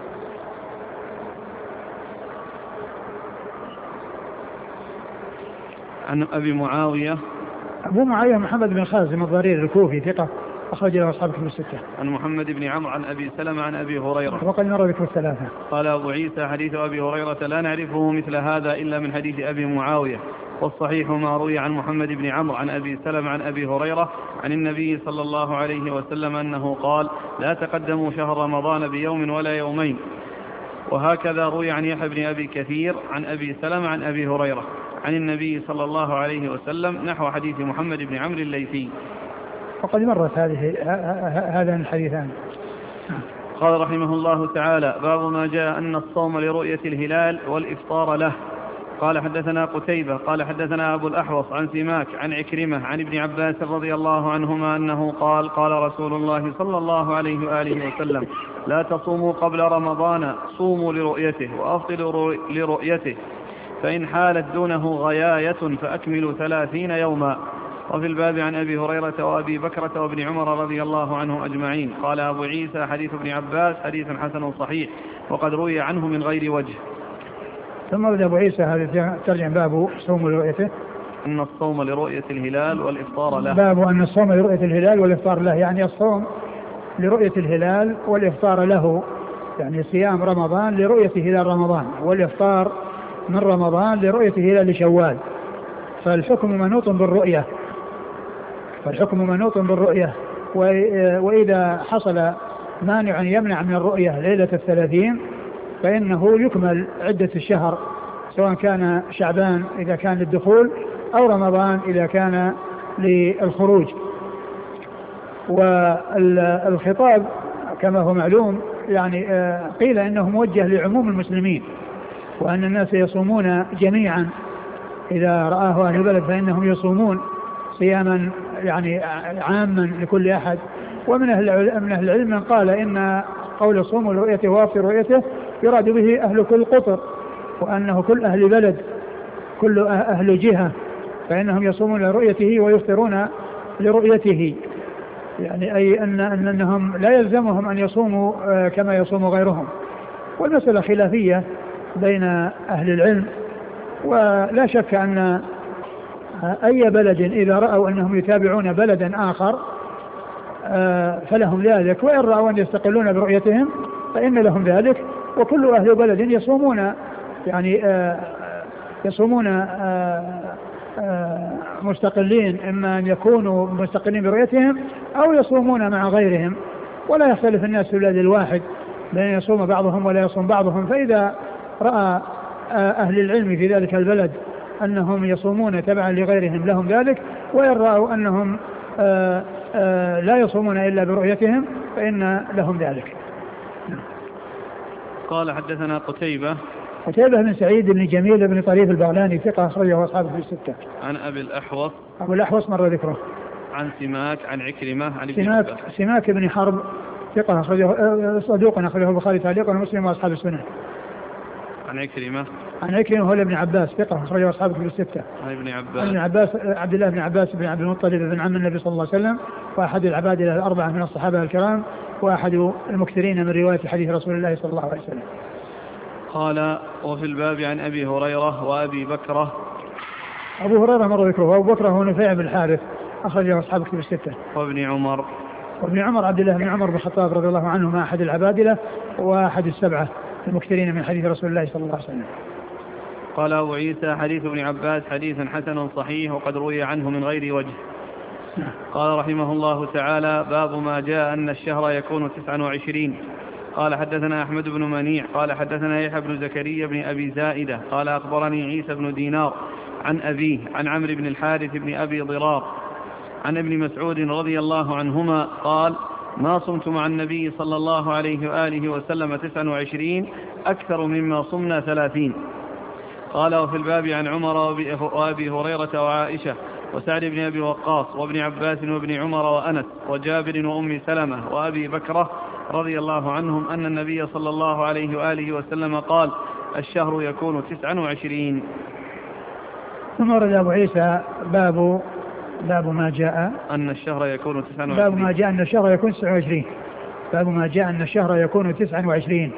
Speaker 1: عن أبي معاوية
Speaker 2: أبو معاوية محمد بن خازم الضرير الكوفي ثقة أخرج له أصحاب الكتب الستة.
Speaker 1: عن محمد بن عمرو عن أبي سلمة عن أبي هريرة
Speaker 2: وقد مر بكم الثلاثة.
Speaker 1: قال أبو عيسى حديث أبي هريرة لا نعرفه مثل هذا إلا من حديث أبي معاوية، والصحيح ما روي عن محمد بن عمرو عن أبي سلمة عن أبي هريرة عن النبي صلى الله عليه وسلم أنه قال لا تقدموا شهر رمضان بيوم ولا يومين. وهكذا روي عن يحيى بن أبي كثير عن أبي سلمة عن أبي هريرة عن النبي صلى الله عليه وسلم نحو حديث محمد بن عمرو الليثي.
Speaker 2: وقد مرت هذه هذان الحديثان.
Speaker 1: قال رحمه الله تعالى باب ما جاء أن الصوم لرؤية الهلال والإفطار له. قال حدثنا قتيبة قال حدثنا أبو الأحوص عن سماك عن عكرمة عن ابن عباس رضي الله عنهما أنه قال قال رسول الله صلى الله عليه وآله وسلم لا تصوموا قبل رمضان صوموا لرؤيته وأفطروا لرؤيته، فإن حالت دونه غياية فأكملوا ثلاثين يوما. وفي الباب عن أبي هريرة وأبي بكرة وابن عمر رضي الله عنهم أجمعين. قال أبو عيسى حديث ابن عباس حديث حسن صحيح وقد روي عنه من غير وجه.
Speaker 2: ثم بدأ أبو عيسى هذا ترجم باب صوم لرؤيته
Speaker 1: أن الصوم لرؤية الهلال والإفطار له.
Speaker 2: باب أن الصوم لرؤية الهلال والإفطار له، يعني الصوم لرؤية الهلال والإفطار له، يعني صيام رمضان لرؤية هلال رمضان والإفطار من رمضان لرؤية هلال شوال. فالحكم منوط بالرؤية فالحكم منوط بالرؤية وإذا حصل مانع يمنع من الرؤية ليلة الثلاثين فإنه يكمل عدة الشهر، سواء كان شعبان إذا كان للدخول أو رمضان إذا كان للخروج. والخطاب كما هو معلوم يعني قيل إنه موجه لعموم المسلمين، وأن الناس يصومون جميعا إذا رآه أهل البلد فإنهم يصومون صياما يعني عاما لكل أحد. ومن أهل من أهل العلم من قال إن قول صوم لرؤيته وافطر رؤيته يراد به أهل كل قطر، وأنه كل أهل بلد كل أهل جهة فإنهم يصومون لرؤيته ويفطرون لرؤيته، يعني أي أن أنهم لا يلزمهم أن يصوموا كما يصوم غيرهم. والمسألة خلافية بين أهل العلم، ولا شك أن أي بلد إذا رأوا أنهم يتابعون بلدا آخر فلهم ذلك، وإن رأوا أن يستقلون برؤيتهم فإن لهم ذلك. وكل أهل بلد يصومون يعني يصومون مستقلين، إما أن يكونوا مستقلين برؤيتهم أو يصومون مع غيرهم، ولا يختلف الناس في البلد الواحد بين يصوم بعضهم ولا يصوم بعضهم. فإذا رأى أهل العلم في ذلك البلد أنهم يصومون تبعا لغيرهم لهم ذلك، وإن رأوا أنهم آآ آآ لا يصومون إلا برؤيتهم فإن لهم ذلك.
Speaker 1: قال حدثنا قتيبة
Speaker 2: قتيبة بن سعيد بن جميل بن طريف البغلاني ثقة أخرجه أصحابه في الستة.
Speaker 1: عن أبي الأحوص
Speaker 2: أبو الأحوص مر ذكره.
Speaker 1: عن سماك عن عكرمة عن
Speaker 2: سماك, سماك بن حرب ثقة أخرجه صدوق أخرجه البخاري تعليقا ومسلم وأصحاب السنة.
Speaker 1: عن عكرمة
Speaker 2: عن عكرمة هو ابن عباس ثقة أخرجه أصحابه في الستة.
Speaker 1: عن ابن عباس
Speaker 2: عن ابن عباس عبد الله بن عباس بن عبد المطلب بن عم النبي صلى الله عليه وسلم، وأحد العباد الأربعة من الصحابة الكرام، وأحد المكثرين من رواية حديث رسول الله صلى الله عليه وسلم.
Speaker 1: قال وفي الباب عن أبي هريرة وأبي بكرة.
Speaker 2: أبو هريرة مر ذكره، وأبو بكرة هو نفيع بن الحارث أخرجه أصحاب كتب الستة.
Speaker 1: وابن عمر
Speaker 2: وابن عمر عبد الله بن عمر بن الخطاب رضي الله عنه مع أحد العبادلة وأحد السبعة المكثرين من حديث رسول الله صلى الله عليه وسلم.
Speaker 1: قال أبو عيسى حديث ابن عباس حديث حسن صحيح وقد روي عنه من غير وجه. قال رحمه الله تعالى باب ما جاء أن الشهر يكون تسعا وعشرين. قال حدثنا أحمد بن منيع قال حدثنا يحيى بن زكريا بن أبي زائدة قال أخبرني عيسى بن دينار عن أبيه عن عمرو بن الحارث بن أبي ضرار عن ابن مسعود رضي الله عنهما قال ما صمت مع النبي صلى الله عليه وآله وسلم تسعا وعشرين أكثر مما صمنا ثلاثين. قال وفي الباب عن عمر وأبي هريرة وعائشة وسعد بن أبي وقاص وابن عباس وابن عمر وأنس وجابر وأم سلمة وأبي بكرة رضي الله عنهم أن النبي صلى الله عليه وآله وسلم قال الشهر يكون تسعا وعشرين.
Speaker 2: ثم ورد أبو عيسى باب باب ما جاء
Speaker 1: أن الشهر يكون تسعا وعشرين.
Speaker 2: باب ما جاء أن الشهر يكون تسعا وعشرين. باب ما جاء أن الشهر يكون تسعا وعشرين.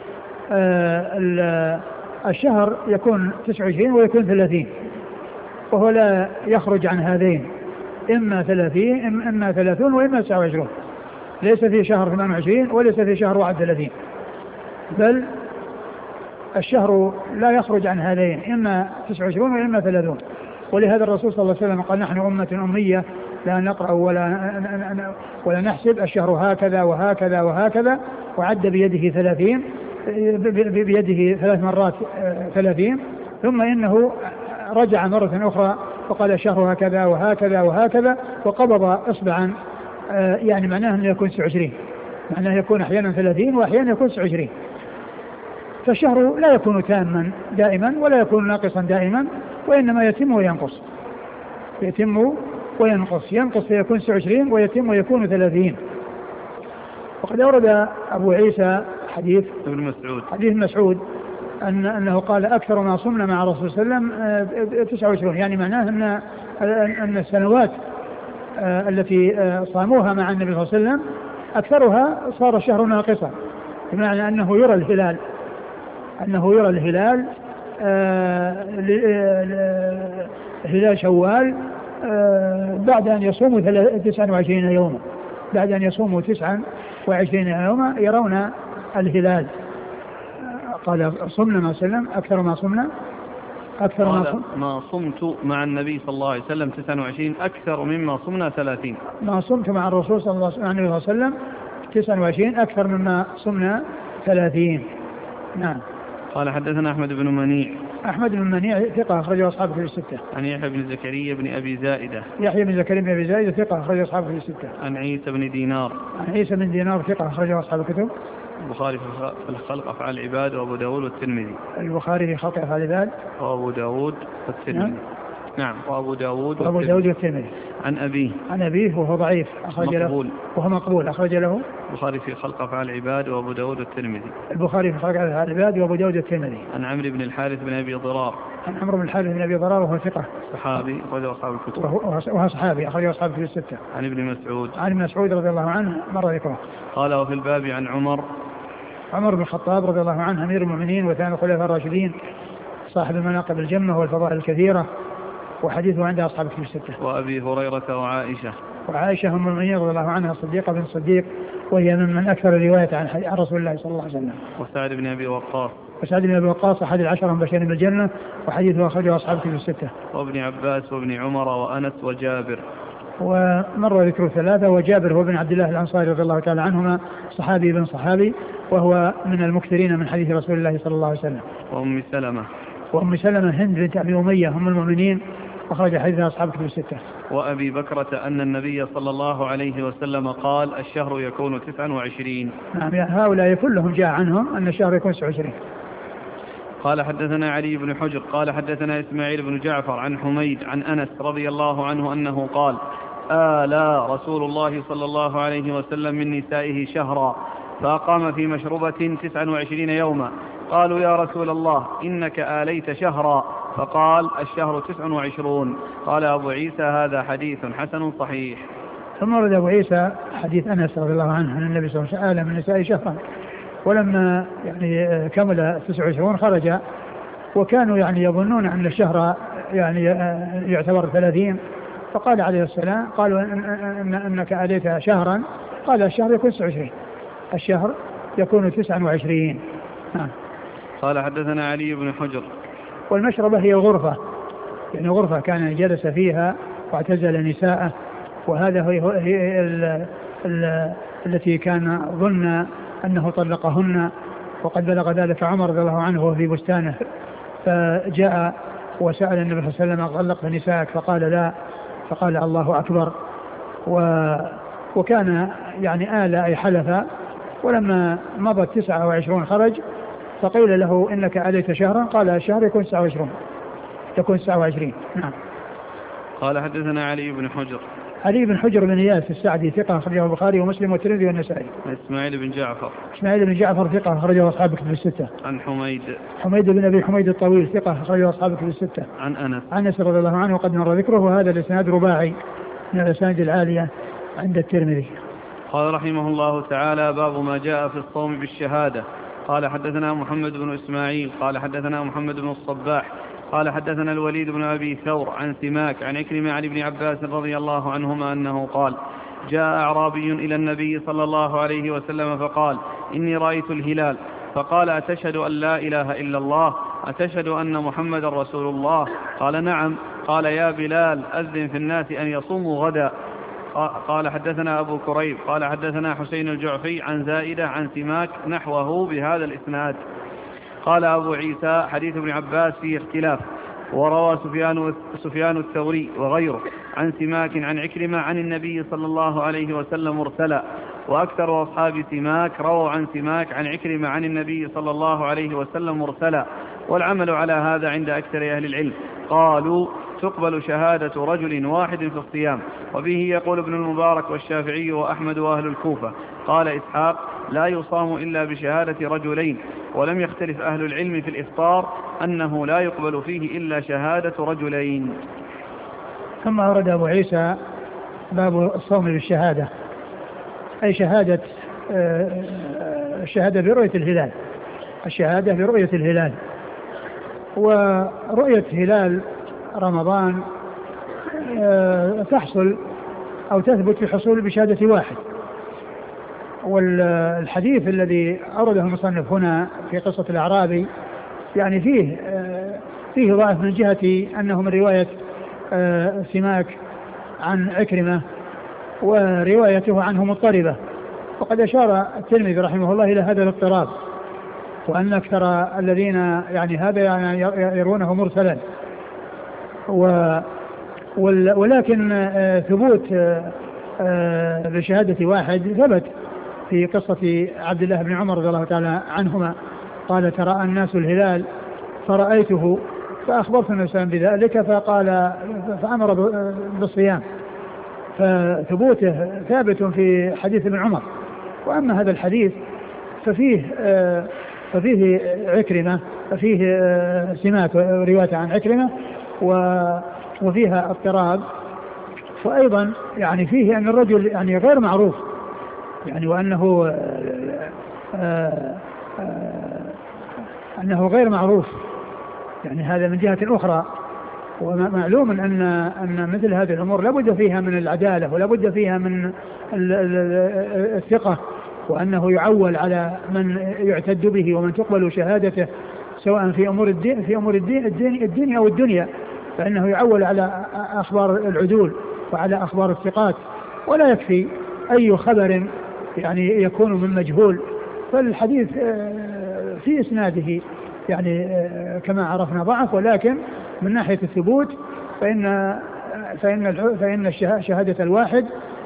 Speaker 2: آه الشهر يكون تسعة وعشرين ويكون ثلاثين، وهو لا يخرج عن هذين، إما ثلاثين إما ثلاثون وإما تسعة وعشرين. ليس في شهر ثمانية وعشرين وليس في شهر واحد وثلاثين، بل الشهر لا يخرج عن هذين، إما تسعة وعشرين وإما ثلاثون. ولهذا الرسول صلى الله عليه وسلم قال نحن أمة أمية لا نقرأ ولا ولا نحسب، الشهر هكذا وهكذا وهكذا، وعد بيده ثلاثين بيده ثلاث مرات ثلاثين، ثم إنه رجع مرة أخرى وقال الشهر هكذا وهكذا وهكذا، وقبض إصبعا، يعني معناه أنه يكون تسعة وعشرين، معناه يكون أحيانا ثلاثين وأحيانا يكون تسعة وعشرين. فالشهر لا يكون تاما دائما ولا يكون ناقصا دائما، وإنما يتم وينقص، يتم وينقص، ينقص فيكون تسعة وعشرين ويتم ويكون ثلاثين. وقد أورد أبو عيسى حديث
Speaker 1: ابن مسعود
Speaker 2: حديث مسعود أن أنه قال أكثر ما صمنا مع الرسول صلى الله عليه وسلم تسعة وعشرين، يعني معناه أن أن السنوات التي صاموها مع النبي صلى الله عليه وسلم أكثرها صار الشهر ناقصا، بمعنى أنه يرى الهلال أنه يرى الهلال هلال شوال بعد أن يصوموا تسعة وعشرين يوما، بعد أن يصوموا تسعة وعشرين يوما يرون الهلال. قال صمنا ما سلم أكثر ما صمنا أكثر ما صمت
Speaker 1: ما صمت مع النبي صلى الله عليه وسلم تسعة وعشرين أكثر مما صمنا ثلاثين.
Speaker 2: ما صمت مع الرسول صلى الله عليه وسلم تسعة وعشرين أكثر مما صمنا ثلاثين. نعم.
Speaker 1: قال حدثنا أحمد بن منيع
Speaker 2: أحمد بن منيع ثقة أخرجه أصحابه في الستة.
Speaker 1: عن يحيى بن زكريا بن أبي زائدة
Speaker 2: يحيى بن زكريا بن أبي زائدة ثقة أخرجه أصحابه في الستة.
Speaker 1: عن عيسى بن دينار
Speaker 2: عن عيسى بن دينار ثقة أخرجه أصحاب الكتب.
Speaker 1: البخاري في الخلق أفعال العباد وأبو داود والترمذي.
Speaker 2: البخاري في خلق أفعال العباد
Speaker 1: وأبو داود والترمذي. نعم. وأبو داود
Speaker 2: وأبو داود والترمذي.
Speaker 1: عن أبيه
Speaker 2: عن أبيه وهو ضعيف أخرج له وهو مقبول أخرج له
Speaker 1: البخاري في خلق أفعال العباد وأبو داود والترمذي.
Speaker 2: البخاري في خلق أفعال العباد وأبو داود والترمذي.
Speaker 1: عن عمرو بن الحارث بن أبي ضرار.
Speaker 2: عن عمرو بن الحارث بن أبي ضرار وهو ثقة
Speaker 1: صحابي أخرجه أصحاب الكتب.
Speaker 2: وهو صحابي أخرجه أصحاب الكتب الستة.
Speaker 1: عن ابن مسعود.
Speaker 2: عن ابن مسعود رضي الله عنه مر ذكره.
Speaker 1: قال وفي الباب عن عمر
Speaker 2: عمر بن الخطاب رضي الله عنه أمير المؤمنين وثاني الخلفاء الراشدين صاحب المناقب الجمة والفضائل الكثيرة وحديثه عند أصحاب الكتب الستة.
Speaker 1: وأبي هريرة وعائشة.
Speaker 2: وعائشة أم المؤمنين رضي الله عنها صديقة بن صديق وهي من, من أكثر الرواية عن رسول الله صلى الله عليه وسلم.
Speaker 1: وسعد بن أبي وقاص.
Speaker 2: وسعد بن أبي وقاص أحد العشرة المبشرين بالجنة وحديثه أخرجه أصحاب الكتب الستة.
Speaker 1: وابن عباس وابن عمر وأنس وجابر.
Speaker 2: ومر ذكر ثلاثة. وجابر هو بن عبد الله الأنصاري رضي الله تعالى عنهما صحابي بن صحابي وهو من المكثرين من حديث رسول الله صلى الله عليه وسلم.
Speaker 1: وأم سلمة.
Speaker 2: وأم سلمة هند بنت أبي أمية هم المؤمنين أخرج حديثها أصحاب الكتب الستة.
Speaker 1: وأبي بكرة أن النبي صلى الله عليه وسلم قال الشهر يكون تسعا وعشرين.
Speaker 2: نعم هؤلاء كلهم جاء عنهم أن الشهر يكون تسعة وعشرين.
Speaker 1: قال حدثنا علي بن حجر قال حدثنا إسماعيل بن جعفر عن حميد عن أنس رضي الله عنه أنه قال آلى رسول الله صلى الله عليه وسلم من نسائه شهرا فأقام في مشربة تسعا وعشرين يوما. قالوا يا رسول الله إنك آليت شهرا فقال الشهر تسع وعشرون. قال أبو عيسى هذا حديث حسن صحيح.
Speaker 2: ثم ورد أبو عيسى حديث أنس رضي الله عنه أن النبي صلى الله عليه وسلم من نسائه شهرا ولما يعني كمل تسع وعشرين خرج وكانوا يعني يظنون أن الشهر يعني يعتبر ثلاثين فقال عليه السلام قالوا إن أنك آليت شهرا قال الشهر يكون تسع وعشرين الشهر يكون تسع وعشرين. نعم.
Speaker 1: قال حدثنا علي بن حجر.
Speaker 2: والمشربة هي الغرفة يعني غرفة كان جلس فيها واعتزل نساءه وهذا هي, هي ال ال التي كان ظن أنه طلقهن وقد بلغ ذلك عمر رضي الله عنه وهو في بستانه فجاء وسأل النبي صلى الله عليه وسلم طلقت نساءك فقال لا فقال الله أكبر و وكان يعني آل أي حلف ولما مضت تسعة وعشرون خرج فقيل له إنك آليت شهرا قال الشهر يكون تسعة وعشرين يكون تسعة وعشرين. نعم.
Speaker 1: قال حدثنا علي بن حجر.
Speaker 2: علي بن حجر بن إياس السعدي ثقة أخرجه البخاري ومسلم والترمذي والنسائي.
Speaker 1: إسماعيل بن جعفر.
Speaker 2: إسماعيل بن جعفر ثقة أخرجه أصحاب الكتب الستة.
Speaker 1: عن حميد.
Speaker 2: حميد بن أبي حميد الطويل ثقة أخرجه أصحاب الكتب الستة.
Speaker 1: عن أنس.
Speaker 2: عن أنس رضي الله عنه وقد مر ذكره وهذا الإسناد رباعي من الأسانيد العالية عند الترمذي.
Speaker 1: قال رحمه الله تعالى باب ما جاء في الصوم بالشهادة. قال حدثنا محمد بن إسماعيل قال حدثنا محمد بن الصباح قال حدثنا الوليد بن أبي ثور عن سماك عن عكرمة عن ابن عباس رضي الله عنهما أنه قال جاء أعرابي إلى النبي صلى الله عليه وسلم فقال إني رأيت الهلال فقال أتشهد أن لا إله إلا الله أتشهد أن محمد رسول الله قال نعم قال يا بلال أذن في الناس أن يصوموا غدا. قال حدثنا أبو كريب قال حدثنا حسين الجعفي عن زائدة عن سماك نحوه بهذا الإسناد. قال أبو عيسى حديث ابن عباس فيه اختلاف وروى سفيان, سفيان الثوري وغيره عن سماك عن عكرمة عن النبي صلى الله عليه وسلم مرسلا وأكثر أصحاب سماك رووا عن سماك عن عكرمة عن النبي صلى الله عليه وسلم مرسلا والعمل على هذا عند أكثر أهل العلم. قالوا تقبل شهادة رجل واحد في الصيام وبه يقول ابن المبارك والشافعي وأحمد وأهل الكوفة. قال إسحاق لا يصام إلا بشهادة رجلين ولم يختلف أهل العلم في الإفطار أنه لا يقبل فيه إلا شهادة رجلين.
Speaker 2: ثم أورد أبو عيسى باب الصوم بالشهادة أي شهادة الشهادة برؤية الهلال الشهادة برؤية الهلال. ورؤية هلال رمضان تحصل أو تثبت في حصول بشهادة واحد. والحديث الذي أورده المصنف هنا في قصة الأعرابي يعني فيه فيه ضعف من جهة أنه من رواية سماك عن عكرمة وروايته عنه مضطربة وقد أشار الترمذي رحمه الله إلى هذا الاضطراب وأن أكثر الذين يعني هذا يعني يرونه مرسلا ولكن ثبوت بشهادة واحد ثبت في قصة عبد الله بن عمر رضي الله تعالى عنهما قال ترى الناس الهلال فرأيته فأخبرت النبي صلى الله عليه وسلم بذلك فقال فأمر بالصيام، فثبوته ثابت في حديث ابن عمر. وأما هذا الحديث ففيه ففيه عكرمة، ففيه سمات رواية عن عكرمة وفيها اضطراب، وأيضا يعني فيه أن الرجل يعني غير معروف يعني، وأنه آآ آآ أنه غير معروف يعني، هذا من جهة أخرى. ومعلوم أن أن مثل هذه الأمور لابد فيها من العدالة ولابد فيها من الثقة، وأنه يعول على من يعتد به ومن تقبل شهادته سواء في أمور الدين في أمور الدين الدين الدنيا أو الدنيا، فإنه يعول على أخبار العدول وعلى أخبار الثقات، ولا يكفي أي خبر يعني يكون من مجهول. فالحديث في إسناده يعني كما عرفنا ضعف، ولكن من ناحية الثبوت فإن فإن فإن شهادة الواحد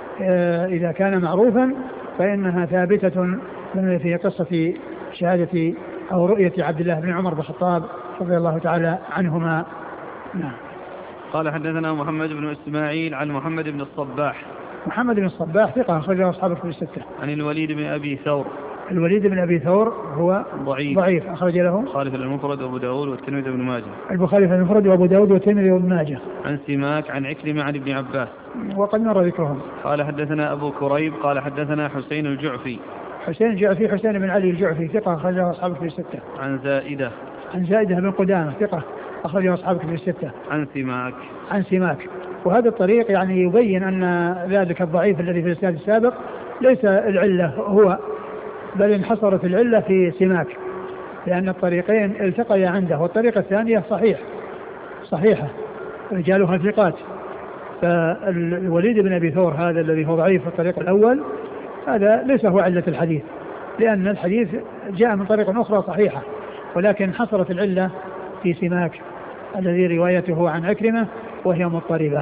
Speaker 2: إذا كان معروفا فإنها ثابتة في قصة شهادة أو رؤية عبد الله بن عمر بن الخطاب رضي الله تعالى عنهما. نعم.
Speaker 1: قال حدثنا محمد بن إسماعيل عن محمد بن الصباح.
Speaker 2: محمد بن الصباح ثقة أخرجه أصحاب الكتب الستة.
Speaker 1: عن الوليد بن أبي ثور.
Speaker 2: الوليد بن أبي ثور هو
Speaker 1: ضعيف
Speaker 2: ضعيف أخرج له
Speaker 1: البخاري في المفرد وأبو داود والترمذي وابن ماجه.
Speaker 2: البخاري في المفرد وأبو داود والترمذي وابن ماجه.
Speaker 1: عن سماك عن عكرمة عن ابن عباس
Speaker 2: وقد مر ذكرهم.
Speaker 1: قال حدثنا أبو كريب قال حدثنا حسين الجعفي.
Speaker 2: حسين الجعفي حسين بن علي الجعفي ثقة أخرجه أصحاب الكتب الستة.
Speaker 1: عن زائدة.
Speaker 2: عن زائدة بن قدامة ثقة أخرجه أصحاب الكتب الستة.
Speaker 1: عن سماك.
Speaker 2: عن سماك. وهذا الطريق يعني يبين أن ذلك الضعيف الذي في الإسناد السابق ليس العلة هو، بل انحصرت العلة في سماك، لأن الطريقين التقيا عنده، والطريقة الثانية صحيح صحيحة رجالها ثقات. فالوليد بن أبي ثور هذا الذي هو ضعيف في الطريق الأول هذا ليس هو علة الحديث، لأن الحديث جاء من طريق أخرى صحيحة، ولكن حصرت العلة في سماك الذي روايته عن عكرمة وهي مضطربة.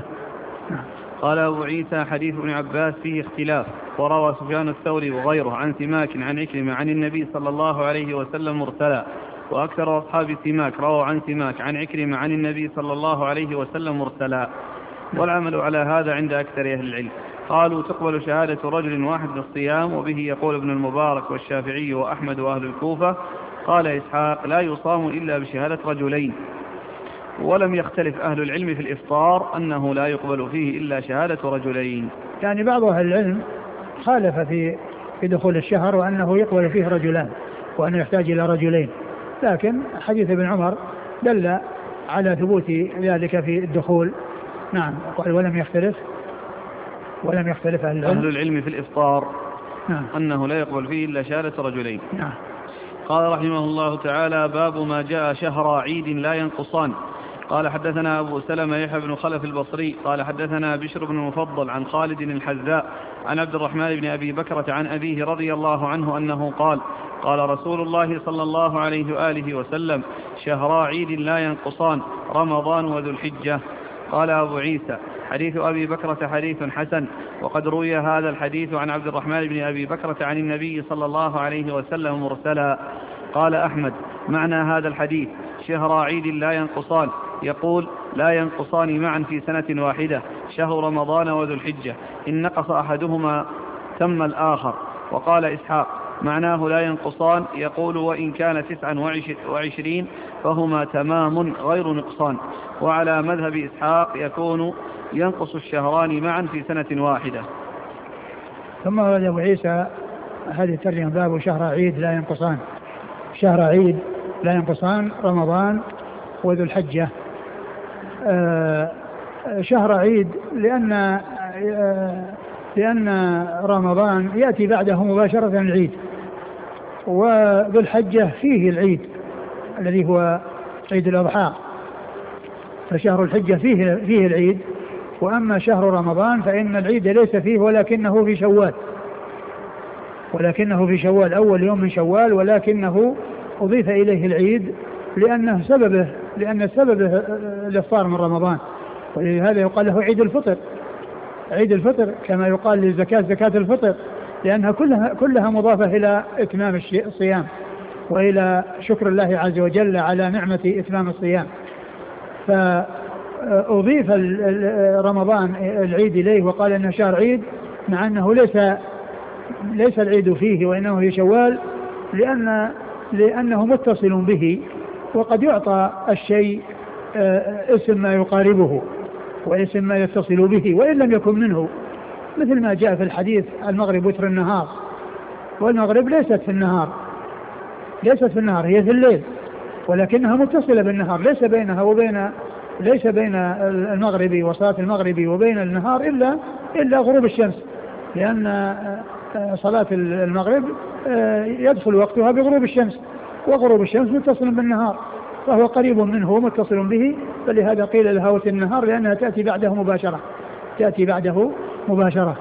Speaker 1: قال أبو عيسى حديث ابن عباس فيه اختلاف، وروى سفيان الثوري وغيره عن سماك عن عكرمة عن النبي صلى الله عليه وسلم مرسلا، وأكثر أصحاب سماك رووا عن سماك عن عكرمة عن النبي صلى الله عليه وسلم مرسلا، والعمل على هذا عند أكثر أهل العلم. قالوا تقبل شهادة رجل واحد بالصيام، وبه يقول ابن المبارك والشافعي وأحمد وأهل الكوفة. قال إسحاق لا يصام إلا بشهادة رجلين، ولم يختلف أهل العلم في الإفطار أنه لا يقبل فيه إلا شهادة رجلين.
Speaker 2: يعني بعض أهل العلم خالف في في دخول الشهر وأنه يقبل فيه رجلان وأنه يحتاج إلى رجلين، لكن حديث ابن عمر دل على ثبوت ذلك في الدخول. نعم. قال ولم يختلف ولم يختلف أهل العلم,
Speaker 1: أهل العلم في الإفطار
Speaker 2: نعم.
Speaker 1: أنه لا يقبل فيه إلا شهادة رجلين.
Speaker 2: نعم.
Speaker 1: قال رحمه الله تعالى باب ما جاء شهر عيد لا ينقصان. قال حدثنا أبو سلمة يحيى بن خلف البصري قال حدثنا بشر بن المفضل عن خالد الحذاء عن عبد الرحمن بن أبي بكرة عن أبيه رضي الله عنه أنه قال قال رسول الله صلى الله عليه وآله وسلم شهرا عيد لا ينقصان رمضان وذو الحجة. قال أبو عيسى حديث أبي بكرة حديث حسن، وقد روي هذا الحديث عن عبد الرحمن بن أبي بكرة عن النبي صلى الله عليه وسلم مرسلا. قال أحمد معنى هذا الحديث شهر عيد لا ينقصان، يقول لا ينقصان معا في سنة واحدة، شهر رمضان وذو الحجة، إن نقص أحدهما تم الآخر. وقال إسحاق معناه لا ينقصان، يقول وإن كان تسعا وعشرين فهما تمام غير نقصان. وعلى مذهب إسحاق يكون ينقص الشهران معا في سنة واحدة.
Speaker 2: ثم ورد أبو عيسى هذه الترجمة باب شهر عيد لا ينقصان. شهر عيد لا ينقصان رمضان وذو الحجة. آه شهر عيد لأن آه لأن رمضان يأتي بعده مباشرة العيد، وذو الحجة فيه العيد الذي هو عيد الأضحى، فشهر الحجة فيه فيه العيد. وأما شهر رمضان فإن العيد ليس فيه ولكنه في شوال، ولكنه في شوال أول يوم من شوال، ولكنه أضيف إليه العيد لأنه سببه لأن سببه الإفطار من رمضان، ولهذا يقال له عيد الفطر. عيد الفطر كما يقال للزكاة زكاة الفطر، لأنها كلها كلها مضافة إلى إتمام الصيام وإلى شكر الله عز وجل على نعمة إتمام الصيام. فأضيف رمضان العيد إليه وقال إنه شهر عيد، مع أنه ليس ليس العيد فيه وإنه هي شوال، لأن لأنه متصل به، وقد يعطى الشيء اسم ما يقاربه واسم ما يتصل به وإن لم يكن منه، مثل ما جاء في الحديث المغرب وتر النهار، والمغرب ليست في النهار ليست في النهار هي في الليل، ولكنها متصلة بالنهار، ليس بينها وبين ليس بين المغرب وصلاة المغرب وبين النهار إلا إلا غروب الشمس، لأن صلاة المغرب يدخل وقتها بغروب الشمس، وغروب الشمس متصل بالنهار، فهو قريب منه ومتصل به، فلهذا قيل لها وتر النهار لأنها تأتي بعده مباشرة تأتي بعده مباشرة.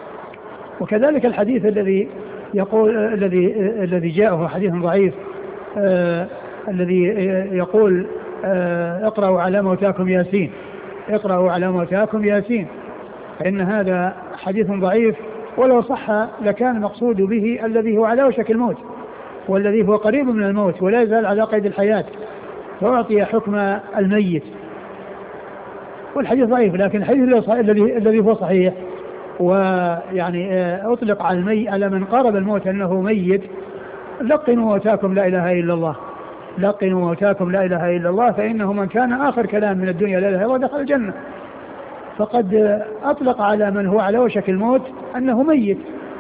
Speaker 2: وكذلك الحديث الذي يقول الذي الذي جاءه حديث ضعيف آه الذي يقول آه اقرأوا على موتاكم ياسين اقرأوا على موتاكم ياسين، فإن هذا حديث ضعيف، ولو صح لكان المقصود به الذي هو على وشك الموت والذي هو قريب من الموت ولا يزال على قيد الحياة، فأعطي حكم الميت، والحديث ضعيف. لكن الحديث الذي الذي هو صحيح ويعني أطلق على الميت على من قارب الموت أنه ميت، لقنوا موتاكم لا إله إلا الله لقنوا موتاكم لا إله إلا الله، فإنه من كان آخر كلام من الدنيا لا إله إلا الله دخل الجنة. فقد أطلق على من هو على وشك الموت أنه ميت،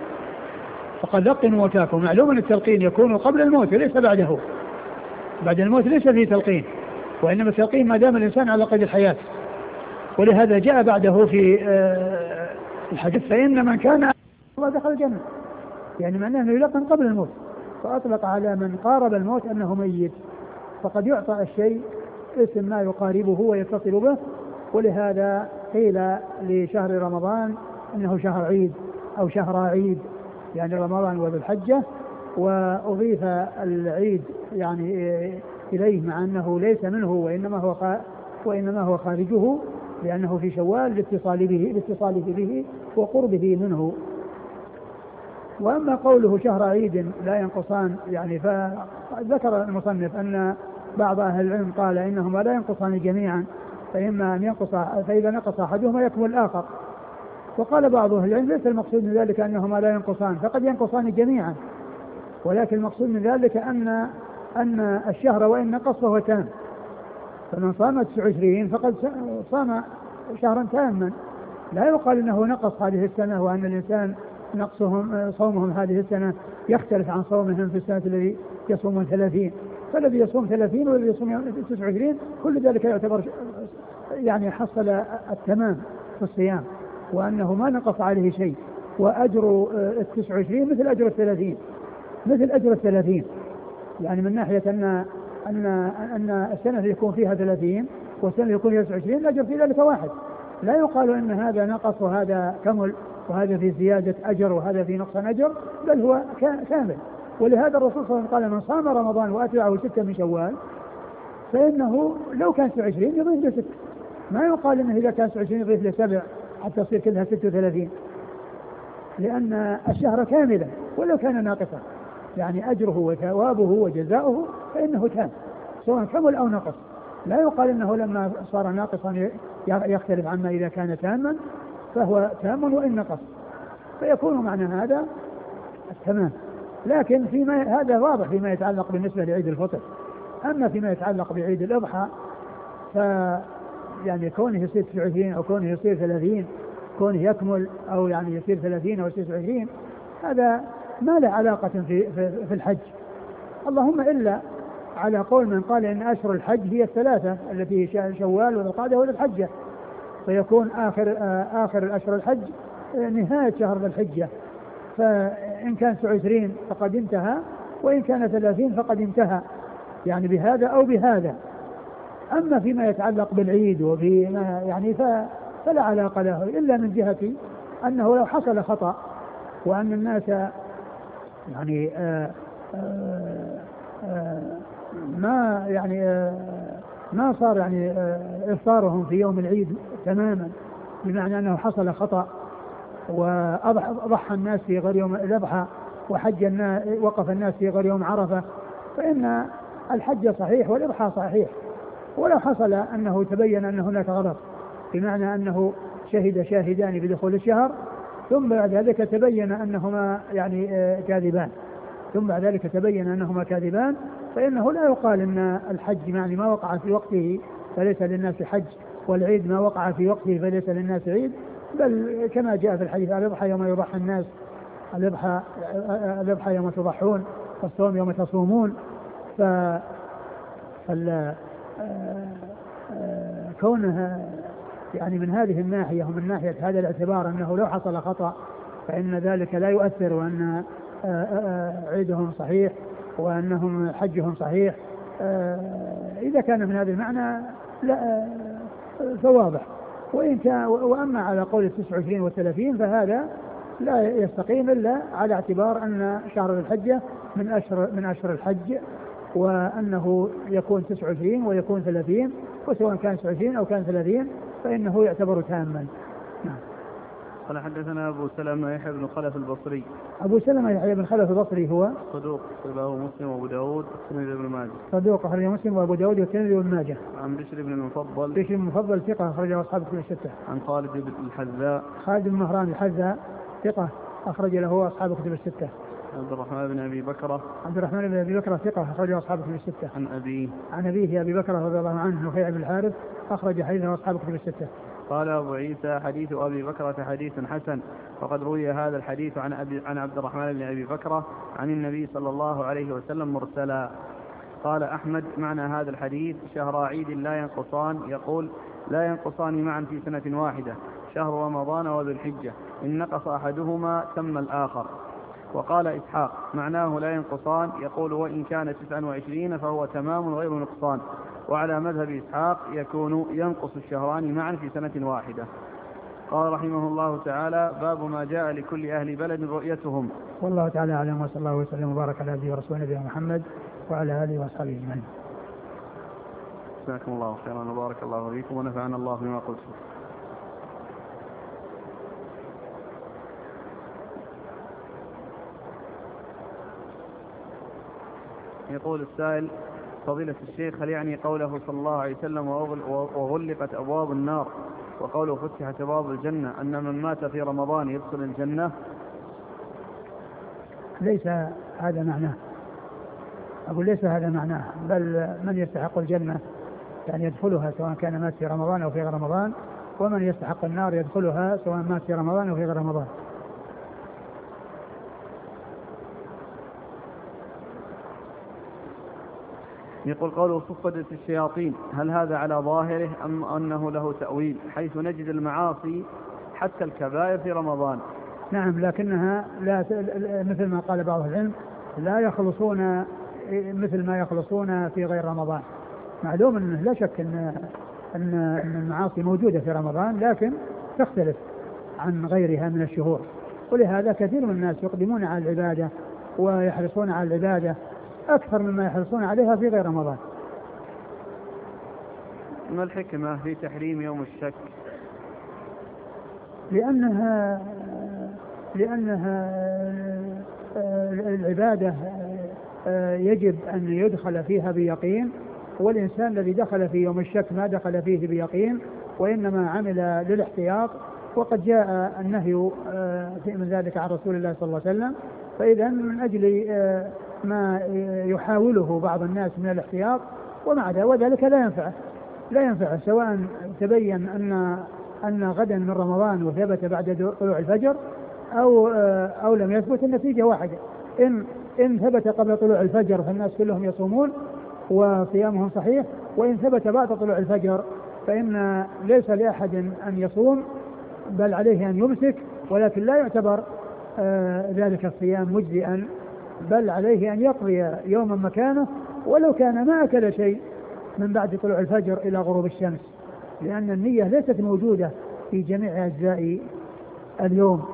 Speaker 2: فقد لقنوا موتاكم. معلوم أن التلقين يكون قبل الموت وليس بعده، بعد الموت ليس فيه تلقين، وإنما التلقين ما دام الإنسان على قيد الحياة، ولهذا جاء بعده في الحديث فإن من كان الله دخل الجنة، يعني معناه أنه يلقن قبل الموت، فأطلق على من قارب الموت أنه ميت، فقد يعطى الشيء اسم ما يقاربه ويتصل به. ولهذا قيل لشهر رمضان إنه شهر عيد أو شهر عيد، يعني رمضان وذو الحجة، وأضيف العيد يعني إليه مع أنه ليس منه وإنما هو وإنما هو خارجه، لأنه في شوال لاتصاله به لاتصاله به وقربه منه. وأما قوله شهر عيد لا ينقصان، يعني فذكر المصنف أن بعض أهل العلم قال إنهما لا ينقصان جميعا، فإما أن ينقص فإذا نقص أحدهما يكمل الآخر. وقال بعض أهل العلم ليس المقصود من ذلك أنهما لا ينقصان، فقد ينقصان جميعا، ولكن المقصود من ذلك أن أن الشهر وإن نقص فهو تام، فمن صام تسعة وعشرين فقد صام شهرا تاما، لا يقال انه نقص هذه السنة وان الانسان نقصهم صومهم هذه السنة يختلف عن صومهم في السنة الذي يصومون ثلاثين، فالذي يصوم ثلاثين والذي يصوم تسعة وعشرين كل ذلك يعتبر يعني حصل التمام في الصيام، وانه ما نقص عليه شيء، واجر التسعة وعشرين مثل اجر الثلاثين مثل اجر الثلاثين يعني من ناحية ان أن أن السنة اللي يكون فيها ثلاثين والسنة اللي يكون فيها تسعة وعشرين الأجر في ذلك واحد، لا يقال أن هذا نقص وهذا كمل وهذا في زيادة أجر وهذا في نقص أجر، بل هو كامل. ولهذا الرسول صلى الله عليه وسلم قال من صام رمضان وأتبعه ستة من شوال فإنه لو كان تسعة وعشرين يضيف له ست، ما يقال أنه إذا كان تسعة وعشرين يضيف له سبع حتى تصير كلها ستة وثلاثين، لأن الشهر كاملا ولو كان ناقصا، يعني أجره وثوابه وجزاؤه فإنه تام سواء كمل أو نقص، لا يقال إنه لما صار ناقصا يختلف عما إذا كان تاما، فهو تام وإن نقص، فيكون معنى هذا التمام. لكن فيما هذا واضح فيما يتعلق بالنسبة لعيد الفطر. أما فيما يتعلق بعيد الأضحى ف يعني كونه يصير تسعة وعشرين أو كونه يصير ثلاثين، كونه يكمل أو يعني يصير ثلاثين أو يصير تسعة وعشرين، هذا ما له علاقة في, في, في الحج، اللهم إلا على قول من قال إن أشهر الحج هي الثلاثة التي شوال وذو القعدة وذو الحجة، فيكون آخر آخر الأشهر الحج نهاية شهر ذي الحجة، فإن كان تسعة وعشرين فقد انتهى وإن كان ثلاثين فقد انتهى، يعني بهذا أو بهذا. أما فيما يتعلق بالعيد وفيما يعني فلا علاقة له إلا من جهة أنه لو حصل خطأ وأن الناس يعني آآ آآ آآ ما يعني ما صار يعني إفطارهم في يوم العيد تماما، بمعنى أنه حصل خطأ وأضحى الناس في غير يوم الأضحى وحج الناس وقف الناس في غير يوم عرفة، فإن الحج صحيح والإضحى صحيح، ولو حصل أنه تبين أن هناك غلط بمعنى أنه شهد شاهدان بدخول الشهر ثم بعد ذلك تبين أنهما يعني كاذبان ثم بعد ذلك تبين أنهما كاذبان فإنه لا يقال أن الحج يعني ما وقع في وقته فليس للناس حج والعيد ما وقع في وقته فليس للناس عيد، بل كما جاء في الحديث الأضحى يوم يضحى الناس الأضحى الأضحى يوم تضحون والصوم يوم تصومون. ف كونها يعني من هذه الناحية ومن ناحية هذا الاعتبار أنه لو حصل خطأ فإن ذلك لا يؤثر وأن عيدهم صحيح وأنهم حجهم صحيح، إذا كان من هذا المعنى لا فواضح. وإن كان وأما على قول التسع وعشرين والثلاثين فهذا لا يستقيم إلا على اعتبار أن شهر الحجة من أشهر من أشهر الحج وأنه يكون تسع وعشرين ويكون ثلاثين، وسواء كان تسع وعشرين أو كان ثلاثين فإنه يعتبر تاما. نعم.
Speaker 1: قال حدثنا أبو سلمة يحيى بن خلف البصري.
Speaker 2: أبو سلمة يحيى بن خلف البصري هو
Speaker 1: صدوق أخرجه مسلم وأبو داود والترمذي وابن ماجه.
Speaker 2: صدوق أخرجه مسلم وأبو داود والترمذي وابن ماجه.
Speaker 1: عن بشر بن المفضل.
Speaker 2: بشر بن المفضل ثقة أخرجه أصحاب كتب الستة.
Speaker 1: عن خالد بن الحذاء.
Speaker 2: خالد بن مهران الحذاء ثقة أخرج له أصحاب كتب الستة.
Speaker 1: عبد الرحمن بن أبي بكرة.
Speaker 2: عبد الرحمن بن أبي بكرة ثقة أخرجه أصحاب كتب الستة.
Speaker 1: عن أبيه.
Speaker 2: عن أبيه أبي بكرة رضي الله عنه نفيع بن الحارث أخرج حديثه أصحاب كتب الستة.
Speaker 1: قال أبو عيسى حديث أبي بكرة حديث حسن، وقد روي هذا الحديث عن أبي عن عبد الرحمن بن أبي بكرة عن النبي صلى الله عليه وسلم مرسلا. قال أحمد معنى هذا الحديث شهر عيد لا ينقصان، يقول لا ينقصان معا في سنة واحدة، شهر رمضان وذو الحجة، إن نقص أحدهما تم الآخر. وقال إسحاق معناه لا ينقصان، يقول وإن كان تسعا وعشرين فهو تمام غير نقصان، وعلى مذهب إسحاق يكون ينقص الشهران معا في سنة واحدة. قال رحمه الله تعالى باب ما جاء لكل أهل بلد رؤيتهم.
Speaker 2: والله تعالى أعلم، وصلى الله وسلم وبارك على عبده ورسوله نبينا محمد وعلى آله وصحبه أجمعين.
Speaker 1: جزاكم الله خيرا وبارك الله فيكم ونفعنا الله بما قلتم. يقول السائل فضيلة الشيخ هل يعني قوله صلى الله عليه وسلم وغلقت أبواب النار وقوله فتحت أبواب الجنة أن من مات في رمضان يدخل الجنة؟
Speaker 2: ليس هذا معناه، أقول ليس هذا معناه، بل من يستحق الجنة يعني يدخلها سواء كان مات في رمضان أو في غير رمضان، ومن يستحق النار يدخلها سواء مات في رمضان أو في غير رمضان.
Speaker 1: يقول قوله صفدت الشياطين هل هذا على ظاهره أم أنه له تأويل، حيث نجد المعاصي حتى الكبائر في رمضان؟
Speaker 2: نعم، لكنها لا مثل ما قال بعض العلم لا يخلصون مثل ما يخلصون في غير رمضان. معلوم أنه لا شك أن أن المعاصي موجودة في رمضان لكن تختلف عن غيرها من الشهور، ولهذا كثير من الناس يقدمون على العبادة ويحرصون على العبادة أكثر مما يحرصون عليها في غير رمضان.
Speaker 1: ما الحكمة في تحريم يوم الشك؟
Speaker 2: لأنها لأنها العبادة يجب أن يدخل فيها بيقين، والإنسان الذي دخل في يوم الشك ما دخل فيه بيقين وإنما عمل للاحتياط، وقد جاء النهي من ذلك عن رسول الله صلى الله عليه وسلم. فإذا من أجل ما يحاوله بعض الناس من الاحتياط ومع ذلك لا ينفعه لا ينفعه سواء تبين أن أن غدا من رمضان وثبت بعد طلوع الفجر أو أو لم يثبت، النتيجة واحدة. إن إن ثبت قبل طلوع الفجر فالناس كلهم يصومون وصيامهم صحيح، وإن ثبت بعد طلوع الفجر فإن ليس لأحد أن يصوم بل عليه أن يمسك، ولكن لا يعتبر آه ذلك الصيام مجزئا، بل عليه أن يقضي يوما مكانه ولو كان ما أكل شيء من بعد طلوع الفجر إلى غروب الشمس، لأن النية ليست موجودة في جميع أجزاء اليوم.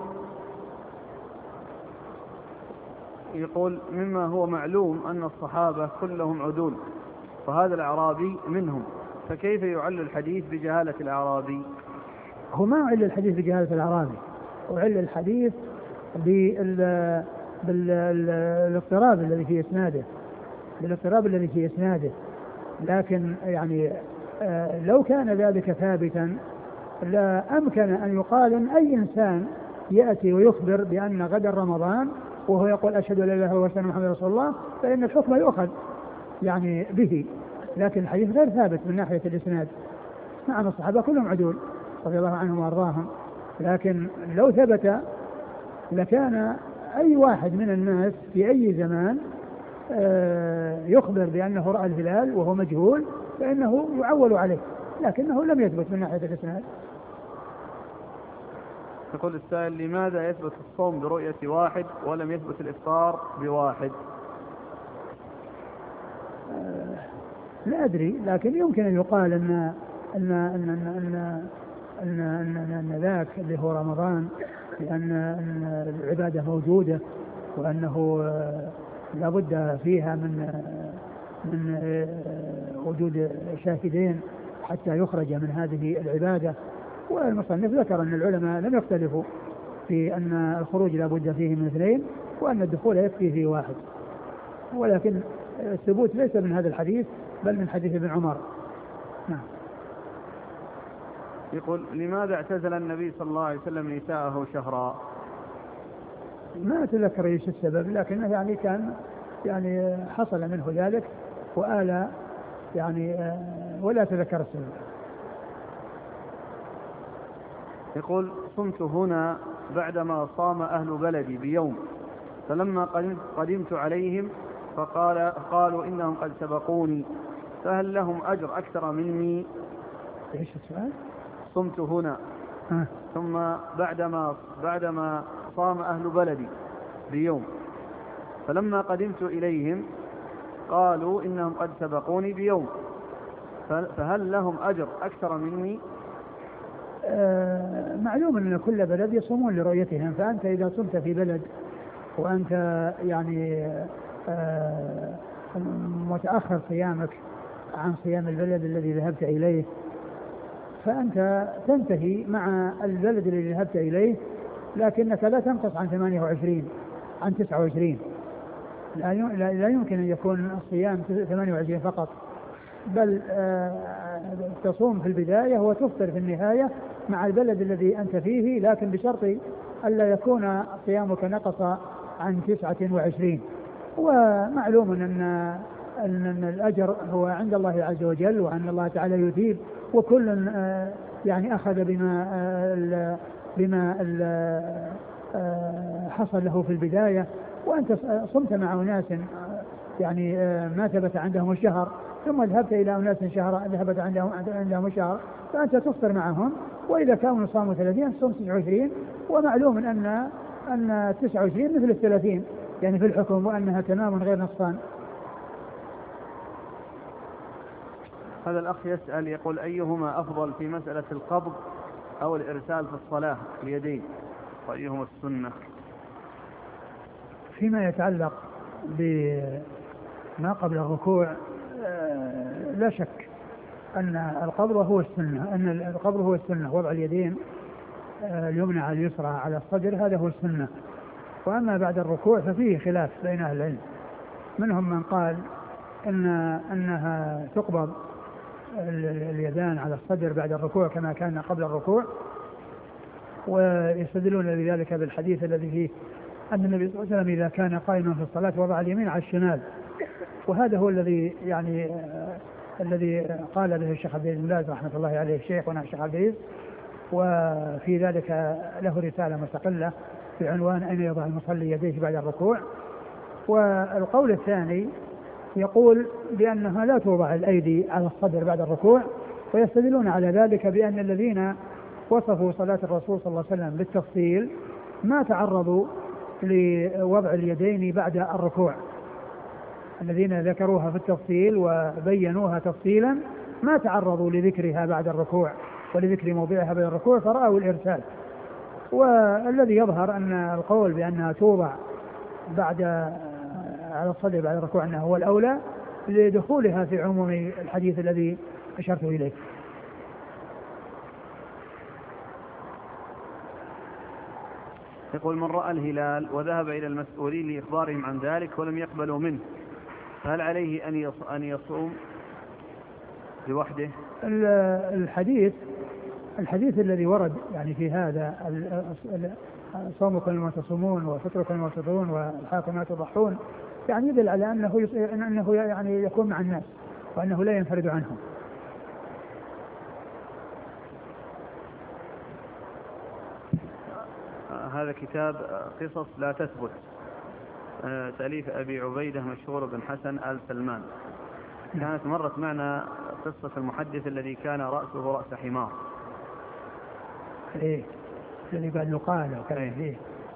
Speaker 1: يقول مما هو معلوم أن الصحابة كلهم عدول وهذا الأعرابي منهم، فكيف يعل الحديث بجهالة الأعرابي؟
Speaker 2: هو ما علل الحديث بجهالة الأعرابي، وعل الحديث بالاضطراب الذي في إسناده بالاضطراب الذي في إسناده لكن يعني آه لو كان ذلك ثابتا لا أمكن أن يقال أن أي إنسان يأتي ويخبر بأن غدا رمضان وهو يقول أشهد أن لا إله إلا الله وأشهد أن محمدا رسول الله فإن الحكم يؤخذ يعني به، لكن الحديث غير ثابت من ناحية الإسناد. نعم الصحابة كلهم عدول رضي الله عنهم وأرضاهم، لكن لو ثبت لكان أي واحد من الناس في أي زمان يخبر بأنه رأى الهلال وهو مجهول فإنه يعول عليه، لكنه لم يثبت من ناحية الإسناد.
Speaker 1: يقول السائل: لماذا يثبت الصوم برؤية واحد ولم يثبت الإفطار بواحد؟
Speaker 2: أه لا أدري، لكن يمكن أن يقال أن أن أن أن أن, أن, أن, أن ذاك اللي هو رمضان لأن أن العبادة موجودة وأنه لابد فيها من من وجود شاهدين حتى يخرج من هذه العبادة. والمصنف ذكر أن العلماء لم يختلفوا في أن الخروج لابد فيه من اثنين وأن الدخول يكفي فيه واحد، ولكن الثبوت ليس من هذا الحديث بل من حديث ابن عمر. نعم.
Speaker 1: يقول: لماذا اعتزل النبي صلى الله عليه وسلم نساءه شهرا؟
Speaker 2: ما أتذكر ايش السبب، لكنه يعني كان يعني حصل منه ذلك وآل يعني ولا أتذكر السبب.
Speaker 1: يقول: صمت هنا بعدما صام أهل بلدي بيوم، فلما قدمت عليهم فقال قالوا إنهم قد سبقوني، فهل لهم أجر أكثر مني؟
Speaker 2: ايش السؤال؟
Speaker 1: صمت هنا
Speaker 2: ها.
Speaker 1: ثم بعدما بعدما صام أهل بلدي بيوم، فلما قدمت إليهم قالوا إنهم قد سبقوني بيوم، فهل لهم أجر أكثر مني؟
Speaker 2: آه معلوم أن كل بلد يصومون لرؤيتهم، فأنت إذا صمت في بلد وأنت يعني آه متأخر صيامك عن صيام البلد الذي ذهبت إليه فأنت تنتهي مع البلد الذي ذهبت إليه، لكنك لا تنقص عن ثمانية وعشرين عن تسعة وعشرين. لا يمكن أن يكون الصيام ثمانية وعشرين فقط، بل تصوم في البداية وتفطر في النهاية مع البلد الذي أنت فيه، لكن بشرط ألا يكون صيامك نقص عن تسعة وعشرين. ومعلوم أن أن الأجر هو عند الله عز وجل وأن الله تعالى يثيب، وكل يعني أخذ بما بما حصل له في البداية. وأنت صمت مع أناس يعني ما ثبت عندهم الشهر ثم ذهبت إلى أناس شهر ذهبت عندهم عندهم الشهر، فأنت تفطر معهم، وإذا كانوا صاموا ثلاثين صوم تسعة وعشرين. ومعلوم أن أن تسعة وعشرين مثل الثلاثين يعني في الحكم، وأنها تمام غير نقصان.
Speaker 1: هذا الأخ يسأل يقول: أيهما أفضل في مسألة القبض أو الإرسال في الصلاة اليدين، وأيهما السنة؟
Speaker 2: فيما يتعلق بما قبل الركوع لا شك أن القبض هو السنة، أن القبض هو السنة، وضع اليدين اليمنى على اليسرى على الصدر هذا هو السنة. وأما بعد الركوع ففيه خلاف بين أهل العلم، منهم من قال أن أنها تقبض اليدان على الصدر بعد الركوع كما كان قبل الركوع، ويستدلون لذلك بالحديث الذي فيه أن النبي صلى الله عليه وسلم إذا كان قائما في الصلاة وضع اليمين على الشمال، وهذا هو الذي يعني آه الذي قال به الشيخ عبد العزيز بن باز رحمة الله عليه الشيخ ونحن الشيخ عبد العزيز، وفي ذلك له رسالة مستقلة بعنوان أين يضع المصلي يديه بعد الركوع. والقول الثاني يقول بأنها لا توضع الأيدي على الصدر بعد الركوع، ويستدلون على ذلك بأن الذين وصفوا صلاة الرسول صلى الله عليه وسلم بالتفصيل ما تعرضوا لوضع اليدين بعد الركوع، الذين ذكروها في التفصيل وبينوها تفصيلا ما تعرضوا لذكرها بعد الركوع ولذكر موضعها بعد الركوع فرأوا الإرسال. والذي يظهر أن القول بأنها توضع بعد على الصدر بعد الركوع أنه هو الأولى لدخولها في عموم الحديث الذي أشرت إليه.
Speaker 1: يقول: من رأى الهلال وذهب إلى المسؤولين لإخبارهم عن ذلك ولم يقبلوا منه، فهل عليه أن أن يصوم لوحده؟
Speaker 2: الحديث الحديث الذي ورد يعني في هذا صومكم لما تصومون وفطركم لما تفطرون والحاكم ما تضحون، يعني يدل على أنه أنه يعني يكون مع الناس وأنه لا ينفرد عنهم.
Speaker 1: هذا كتاب قصص لا تثبت، تأليف أبي عبيدة مشهور بن حسن آل سلمان. كانت مرت معنا قصة المحدث الذي كان رأسه رأس حمار.
Speaker 2: ايه الذي قال يقال وكذا.
Speaker 1: إيه.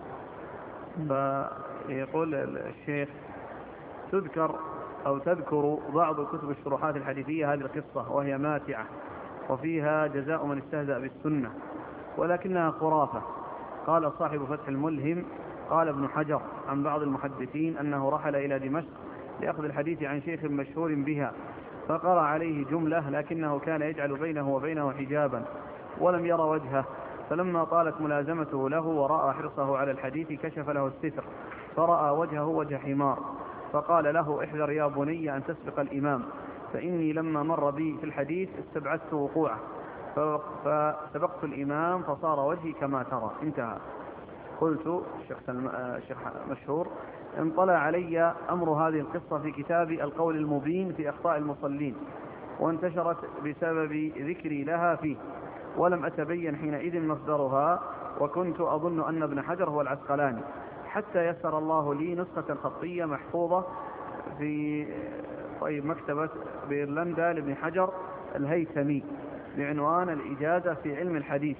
Speaker 1: فيقول الشيخ تذكر أو تذكر بعض كتب الشروحات الحديثية هذه القصة وهي ماتعة وفيها جزاء من استهزأ بالسنة ولكنها خرافة. قال صاحب فتح الملهم قال ابن حجر عن بعض المحدثين أنه رحل إلى دمشق لأخذ الحديث عن شيخ مشهور بها، فقرأ عليه جملة لكنه كان يجعل بينه وبينه حجابا ولم يرى وجهه، فلما طالت ملازمته له ورأى حرصه على الحديث كشف له الستر فرأى وجهه وجه حمار، فقال له احذر يا بني أن تسبق الإمام، فإني لما مر بي في الحديث استبعدت وقوعه فسبقت الإمام فصار وجهي كما ترى. انتهى. قلت الشيخ الشيخ مشهور انطلع علي أمر هذه القصة في كتاب القول المبين في أخطاء المصلين، وانتشرت بسبب ذكري لها فيه، ولم أتبين حينئذ مصدرها، وكنت أظن أن ابن حجر هو العسقلاني، حتى يسر الله لي نسخة خطية محفوظة في طيب مكتبة بإيرلندا لابن حجر الهيثمي بعنوان الإجازة في علم الحديث،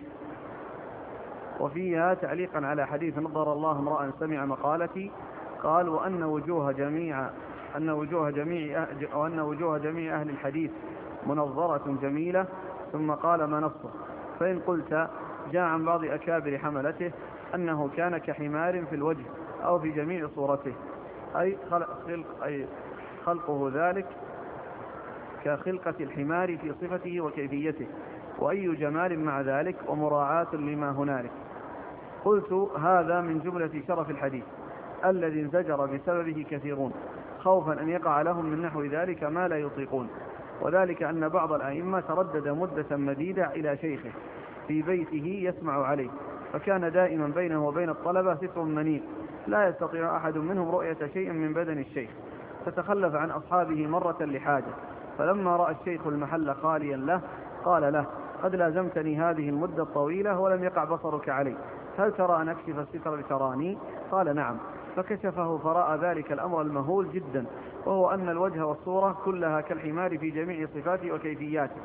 Speaker 1: وفيها تعليقا على حديث نظر الله امرأ سمع مقالتي قال وأن وجوه جميع أن وجوه جميع وأن وجوه جميع أهل الحديث منظرة جميلة، ثم قال ما نصه. فإن قلت جاء عن بعض أكابر حملته أنه كان كحمار في الوجه أو في جميع صورته، أي, خلق أي خلقه ذلك كخلقة الحمار في صفته وكيفيته، وأي جمال مع ذلك ومراعاة لما هنالك. قلت هذا من جملة شرف الحديث الذي انزجر بسببه كثيرون خوفا أن يقع لهم من نحو ذلك ما لا يطيقون، وذلك أن بعض الأئمة تردد مدة مديدة إلى شيخه في بيته يسمع عليه، فكان دائما بينه وبين الطلبة ستر منير لا يستطيع أحد منهم رؤية شيء من بدن الشيخ، فتخلف عن أصحابه مرة لحاجة، فلما رأى الشيخ المحل خاليا له قال له قد لازمتني هذه المدة الطويلة ولم يقع بصرك علي، هل ترى أن أكشف الستر لتراني؟ قال نعم، فكشفه فرأى ذلك الأمر المهول جدا، وهو أن الوجه والصورة كلها كالحمار في جميع صفاته وكيفياته.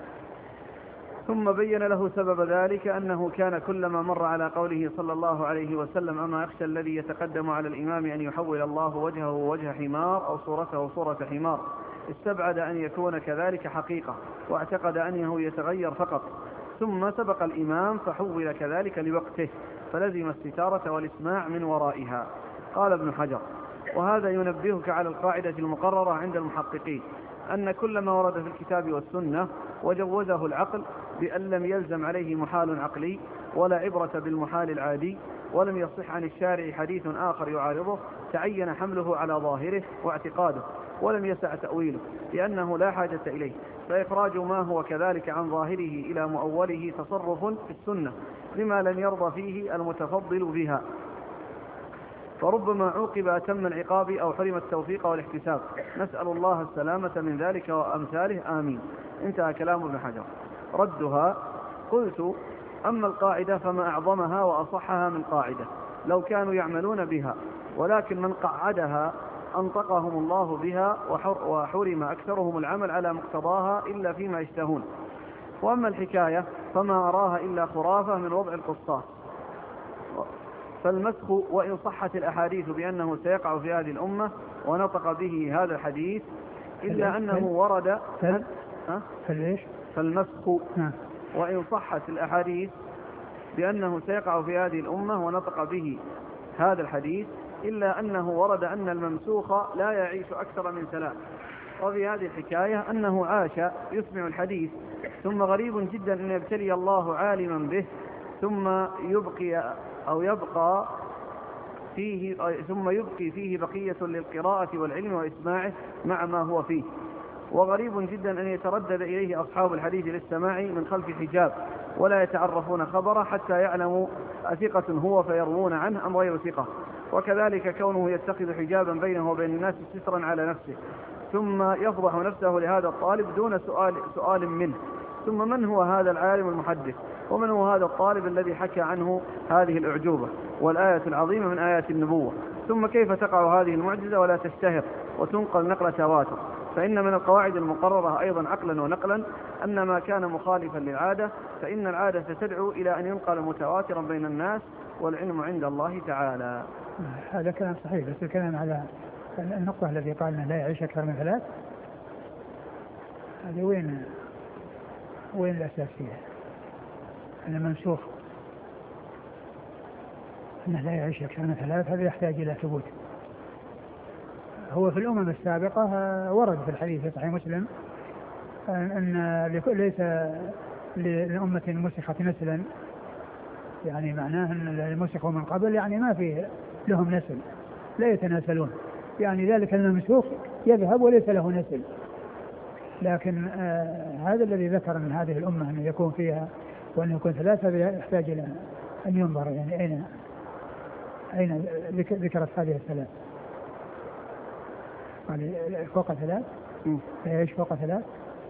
Speaker 1: ثم بين له سبب ذلك أنه كان كلما مر على قوله صلى الله عليه وسلم أما أخشى الذي يتقدم على الإمام أن يحول الله وجهه وجه حمار أو صورته صورة حمار، استبعد أن يكون كذلك حقيقة، واعتقد أنه يتغير فقط، ثم سبق الإمام فحول كذلك لوقته، فلزم الستارة والإسماع من ورائها. قال ابن حجر وهذا ينبهك على القاعدة المقررة عند المحققين أن كل ما ورد في الكتاب والسنة وجوزه العقل بأن لم يلزم عليه محال عقلي ولا عبرة بالمحال العادي، ولم يصح عن الشارع حديث آخر يعارضه، تعين حمله على ظاهره واعتقاده ولم يسع تأويله لأنه لا حاجة إليه، فإخراج ما هو كذلك عن ظاهره إلى مؤوله تصرف في السنة لما لم يرضى فيه المتفضل بها، فربما عوقب أتم العقاب أو حرم التوفيق والاحتساب، نسأل الله السلامة من ذلك وأمثاله آمين. انتهى كلام ابن حجر. ردها قلت أما القاعدة فما أعظمها وأصحها من قاعدة لو كانوا يعملون بها، ولكن من قعدها أنطقهم الله بها وحرم أكثرهم العمل على مقتضاها إلا فيما يشتهون. وأما الحكاية فما أراها إلا خرافة من وضع القصاص، فالمسخ وإن صحت الأحاديث بأنه سيقع في هذه الأمة ونطق به هذا الحديث إلا أنه ورد فالمسخ وإن صحت الأحاديث بأنه سيقع في هذه الأمة ونطق به هذا الحديث إلا أنه ورد أن الممسوخ لا يعيش أكثر من ثلاث، وفي هذه الحكاية أنه عاش يسمع الحديث ثم غريب جدا أن يبتلي الله عالما به ثم يبقي أو يبقى فيه ثم يبقي فيه بقية للقراءة والعلم وإسماعه مع ما هو فيه،
Speaker 3: وغريب جدا أن يتردد إليه أصحاب الحديث للسماع من خلف حجاب ولا يتعرفون خبره حتى يعلموا أثقة هو فيروون عنه أم غير ثقة، وكذلك كونه يتخذ حجابا بينه وبين الناس سترا على نفسه ثم يفضح نفسه لهذا الطالب دون سؤال, سؤال منه. ثم من هو هذا العالم المحدث، ومن هو هذا الطالب الذي حكى عنه هذه الأعجوبة والآية العظيمة من آيات النبوة؟ ثم كيف تقع هذه المعجزة ولا تشتهر وتنقل نقل تواتر؟ فإن من القواعد المقررة أيضا عقلا ونقلا أن ما كان مخالفا للعادة فإن العادة تدعو إلى أن ينقل متواترا بين الناس، والعلم عند الله تعالى.
Speaker 2: هذا كلام صحيح، بس الكلام على النقطة التي قال أنه لا يعيش أكثر من ثلاث، هذه وين وين الأساس فيها؟ أنا منسوخ أنه لا يعيش أكثر من ثلاث، هذا يحتاج إلى ثبوت. هو في الأمم السابقة ورد في الحديث في صحيح مسلم أن ليس لأمة مسخت نسلا، يعني معناه أن المسخوا من قبل يعني ما فيه لهم نسل، لا يتناسلون، يعني ذلك الممسوخ يذهب وليس له نسل. لكن آه هذا الذي ذكر من هذه الأمة أن يكون فيها وأن يكون ثلاثة يحتاج إلى أن ينظر يعني أين أين ذكرت هذه الثلاث. يعني فوق ثلاث ايش فوق ثلاث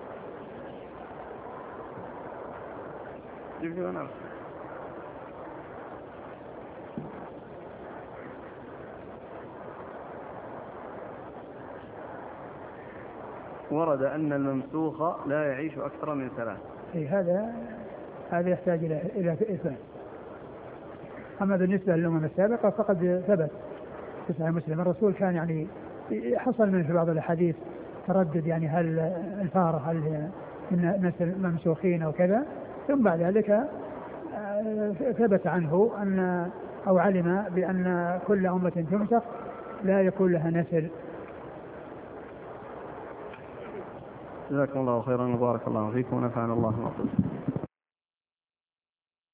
Speaker 3: ورد أن الممسوخ لا يعيش أكثر من ثلاث.
Speaker 2: أي هذا هذا يحتاج إلى إلى إثبات. أما بالنسبة للأمم السابقة فقد ثبت في صحيح مسلم الرسول كان يعني حصل من في بعض الأحاديث تردد، يعني هل الفارة هل من نسل ممسوخين أو كذا، ثم بعد ذلك ثبت عنه أن أو علم بأن كل أمة تمسخ لا يكون لها نسل.
Speaker 3: جزاكم الله خيرا وبارك الله فيكم ونفعنا الله ما قلت.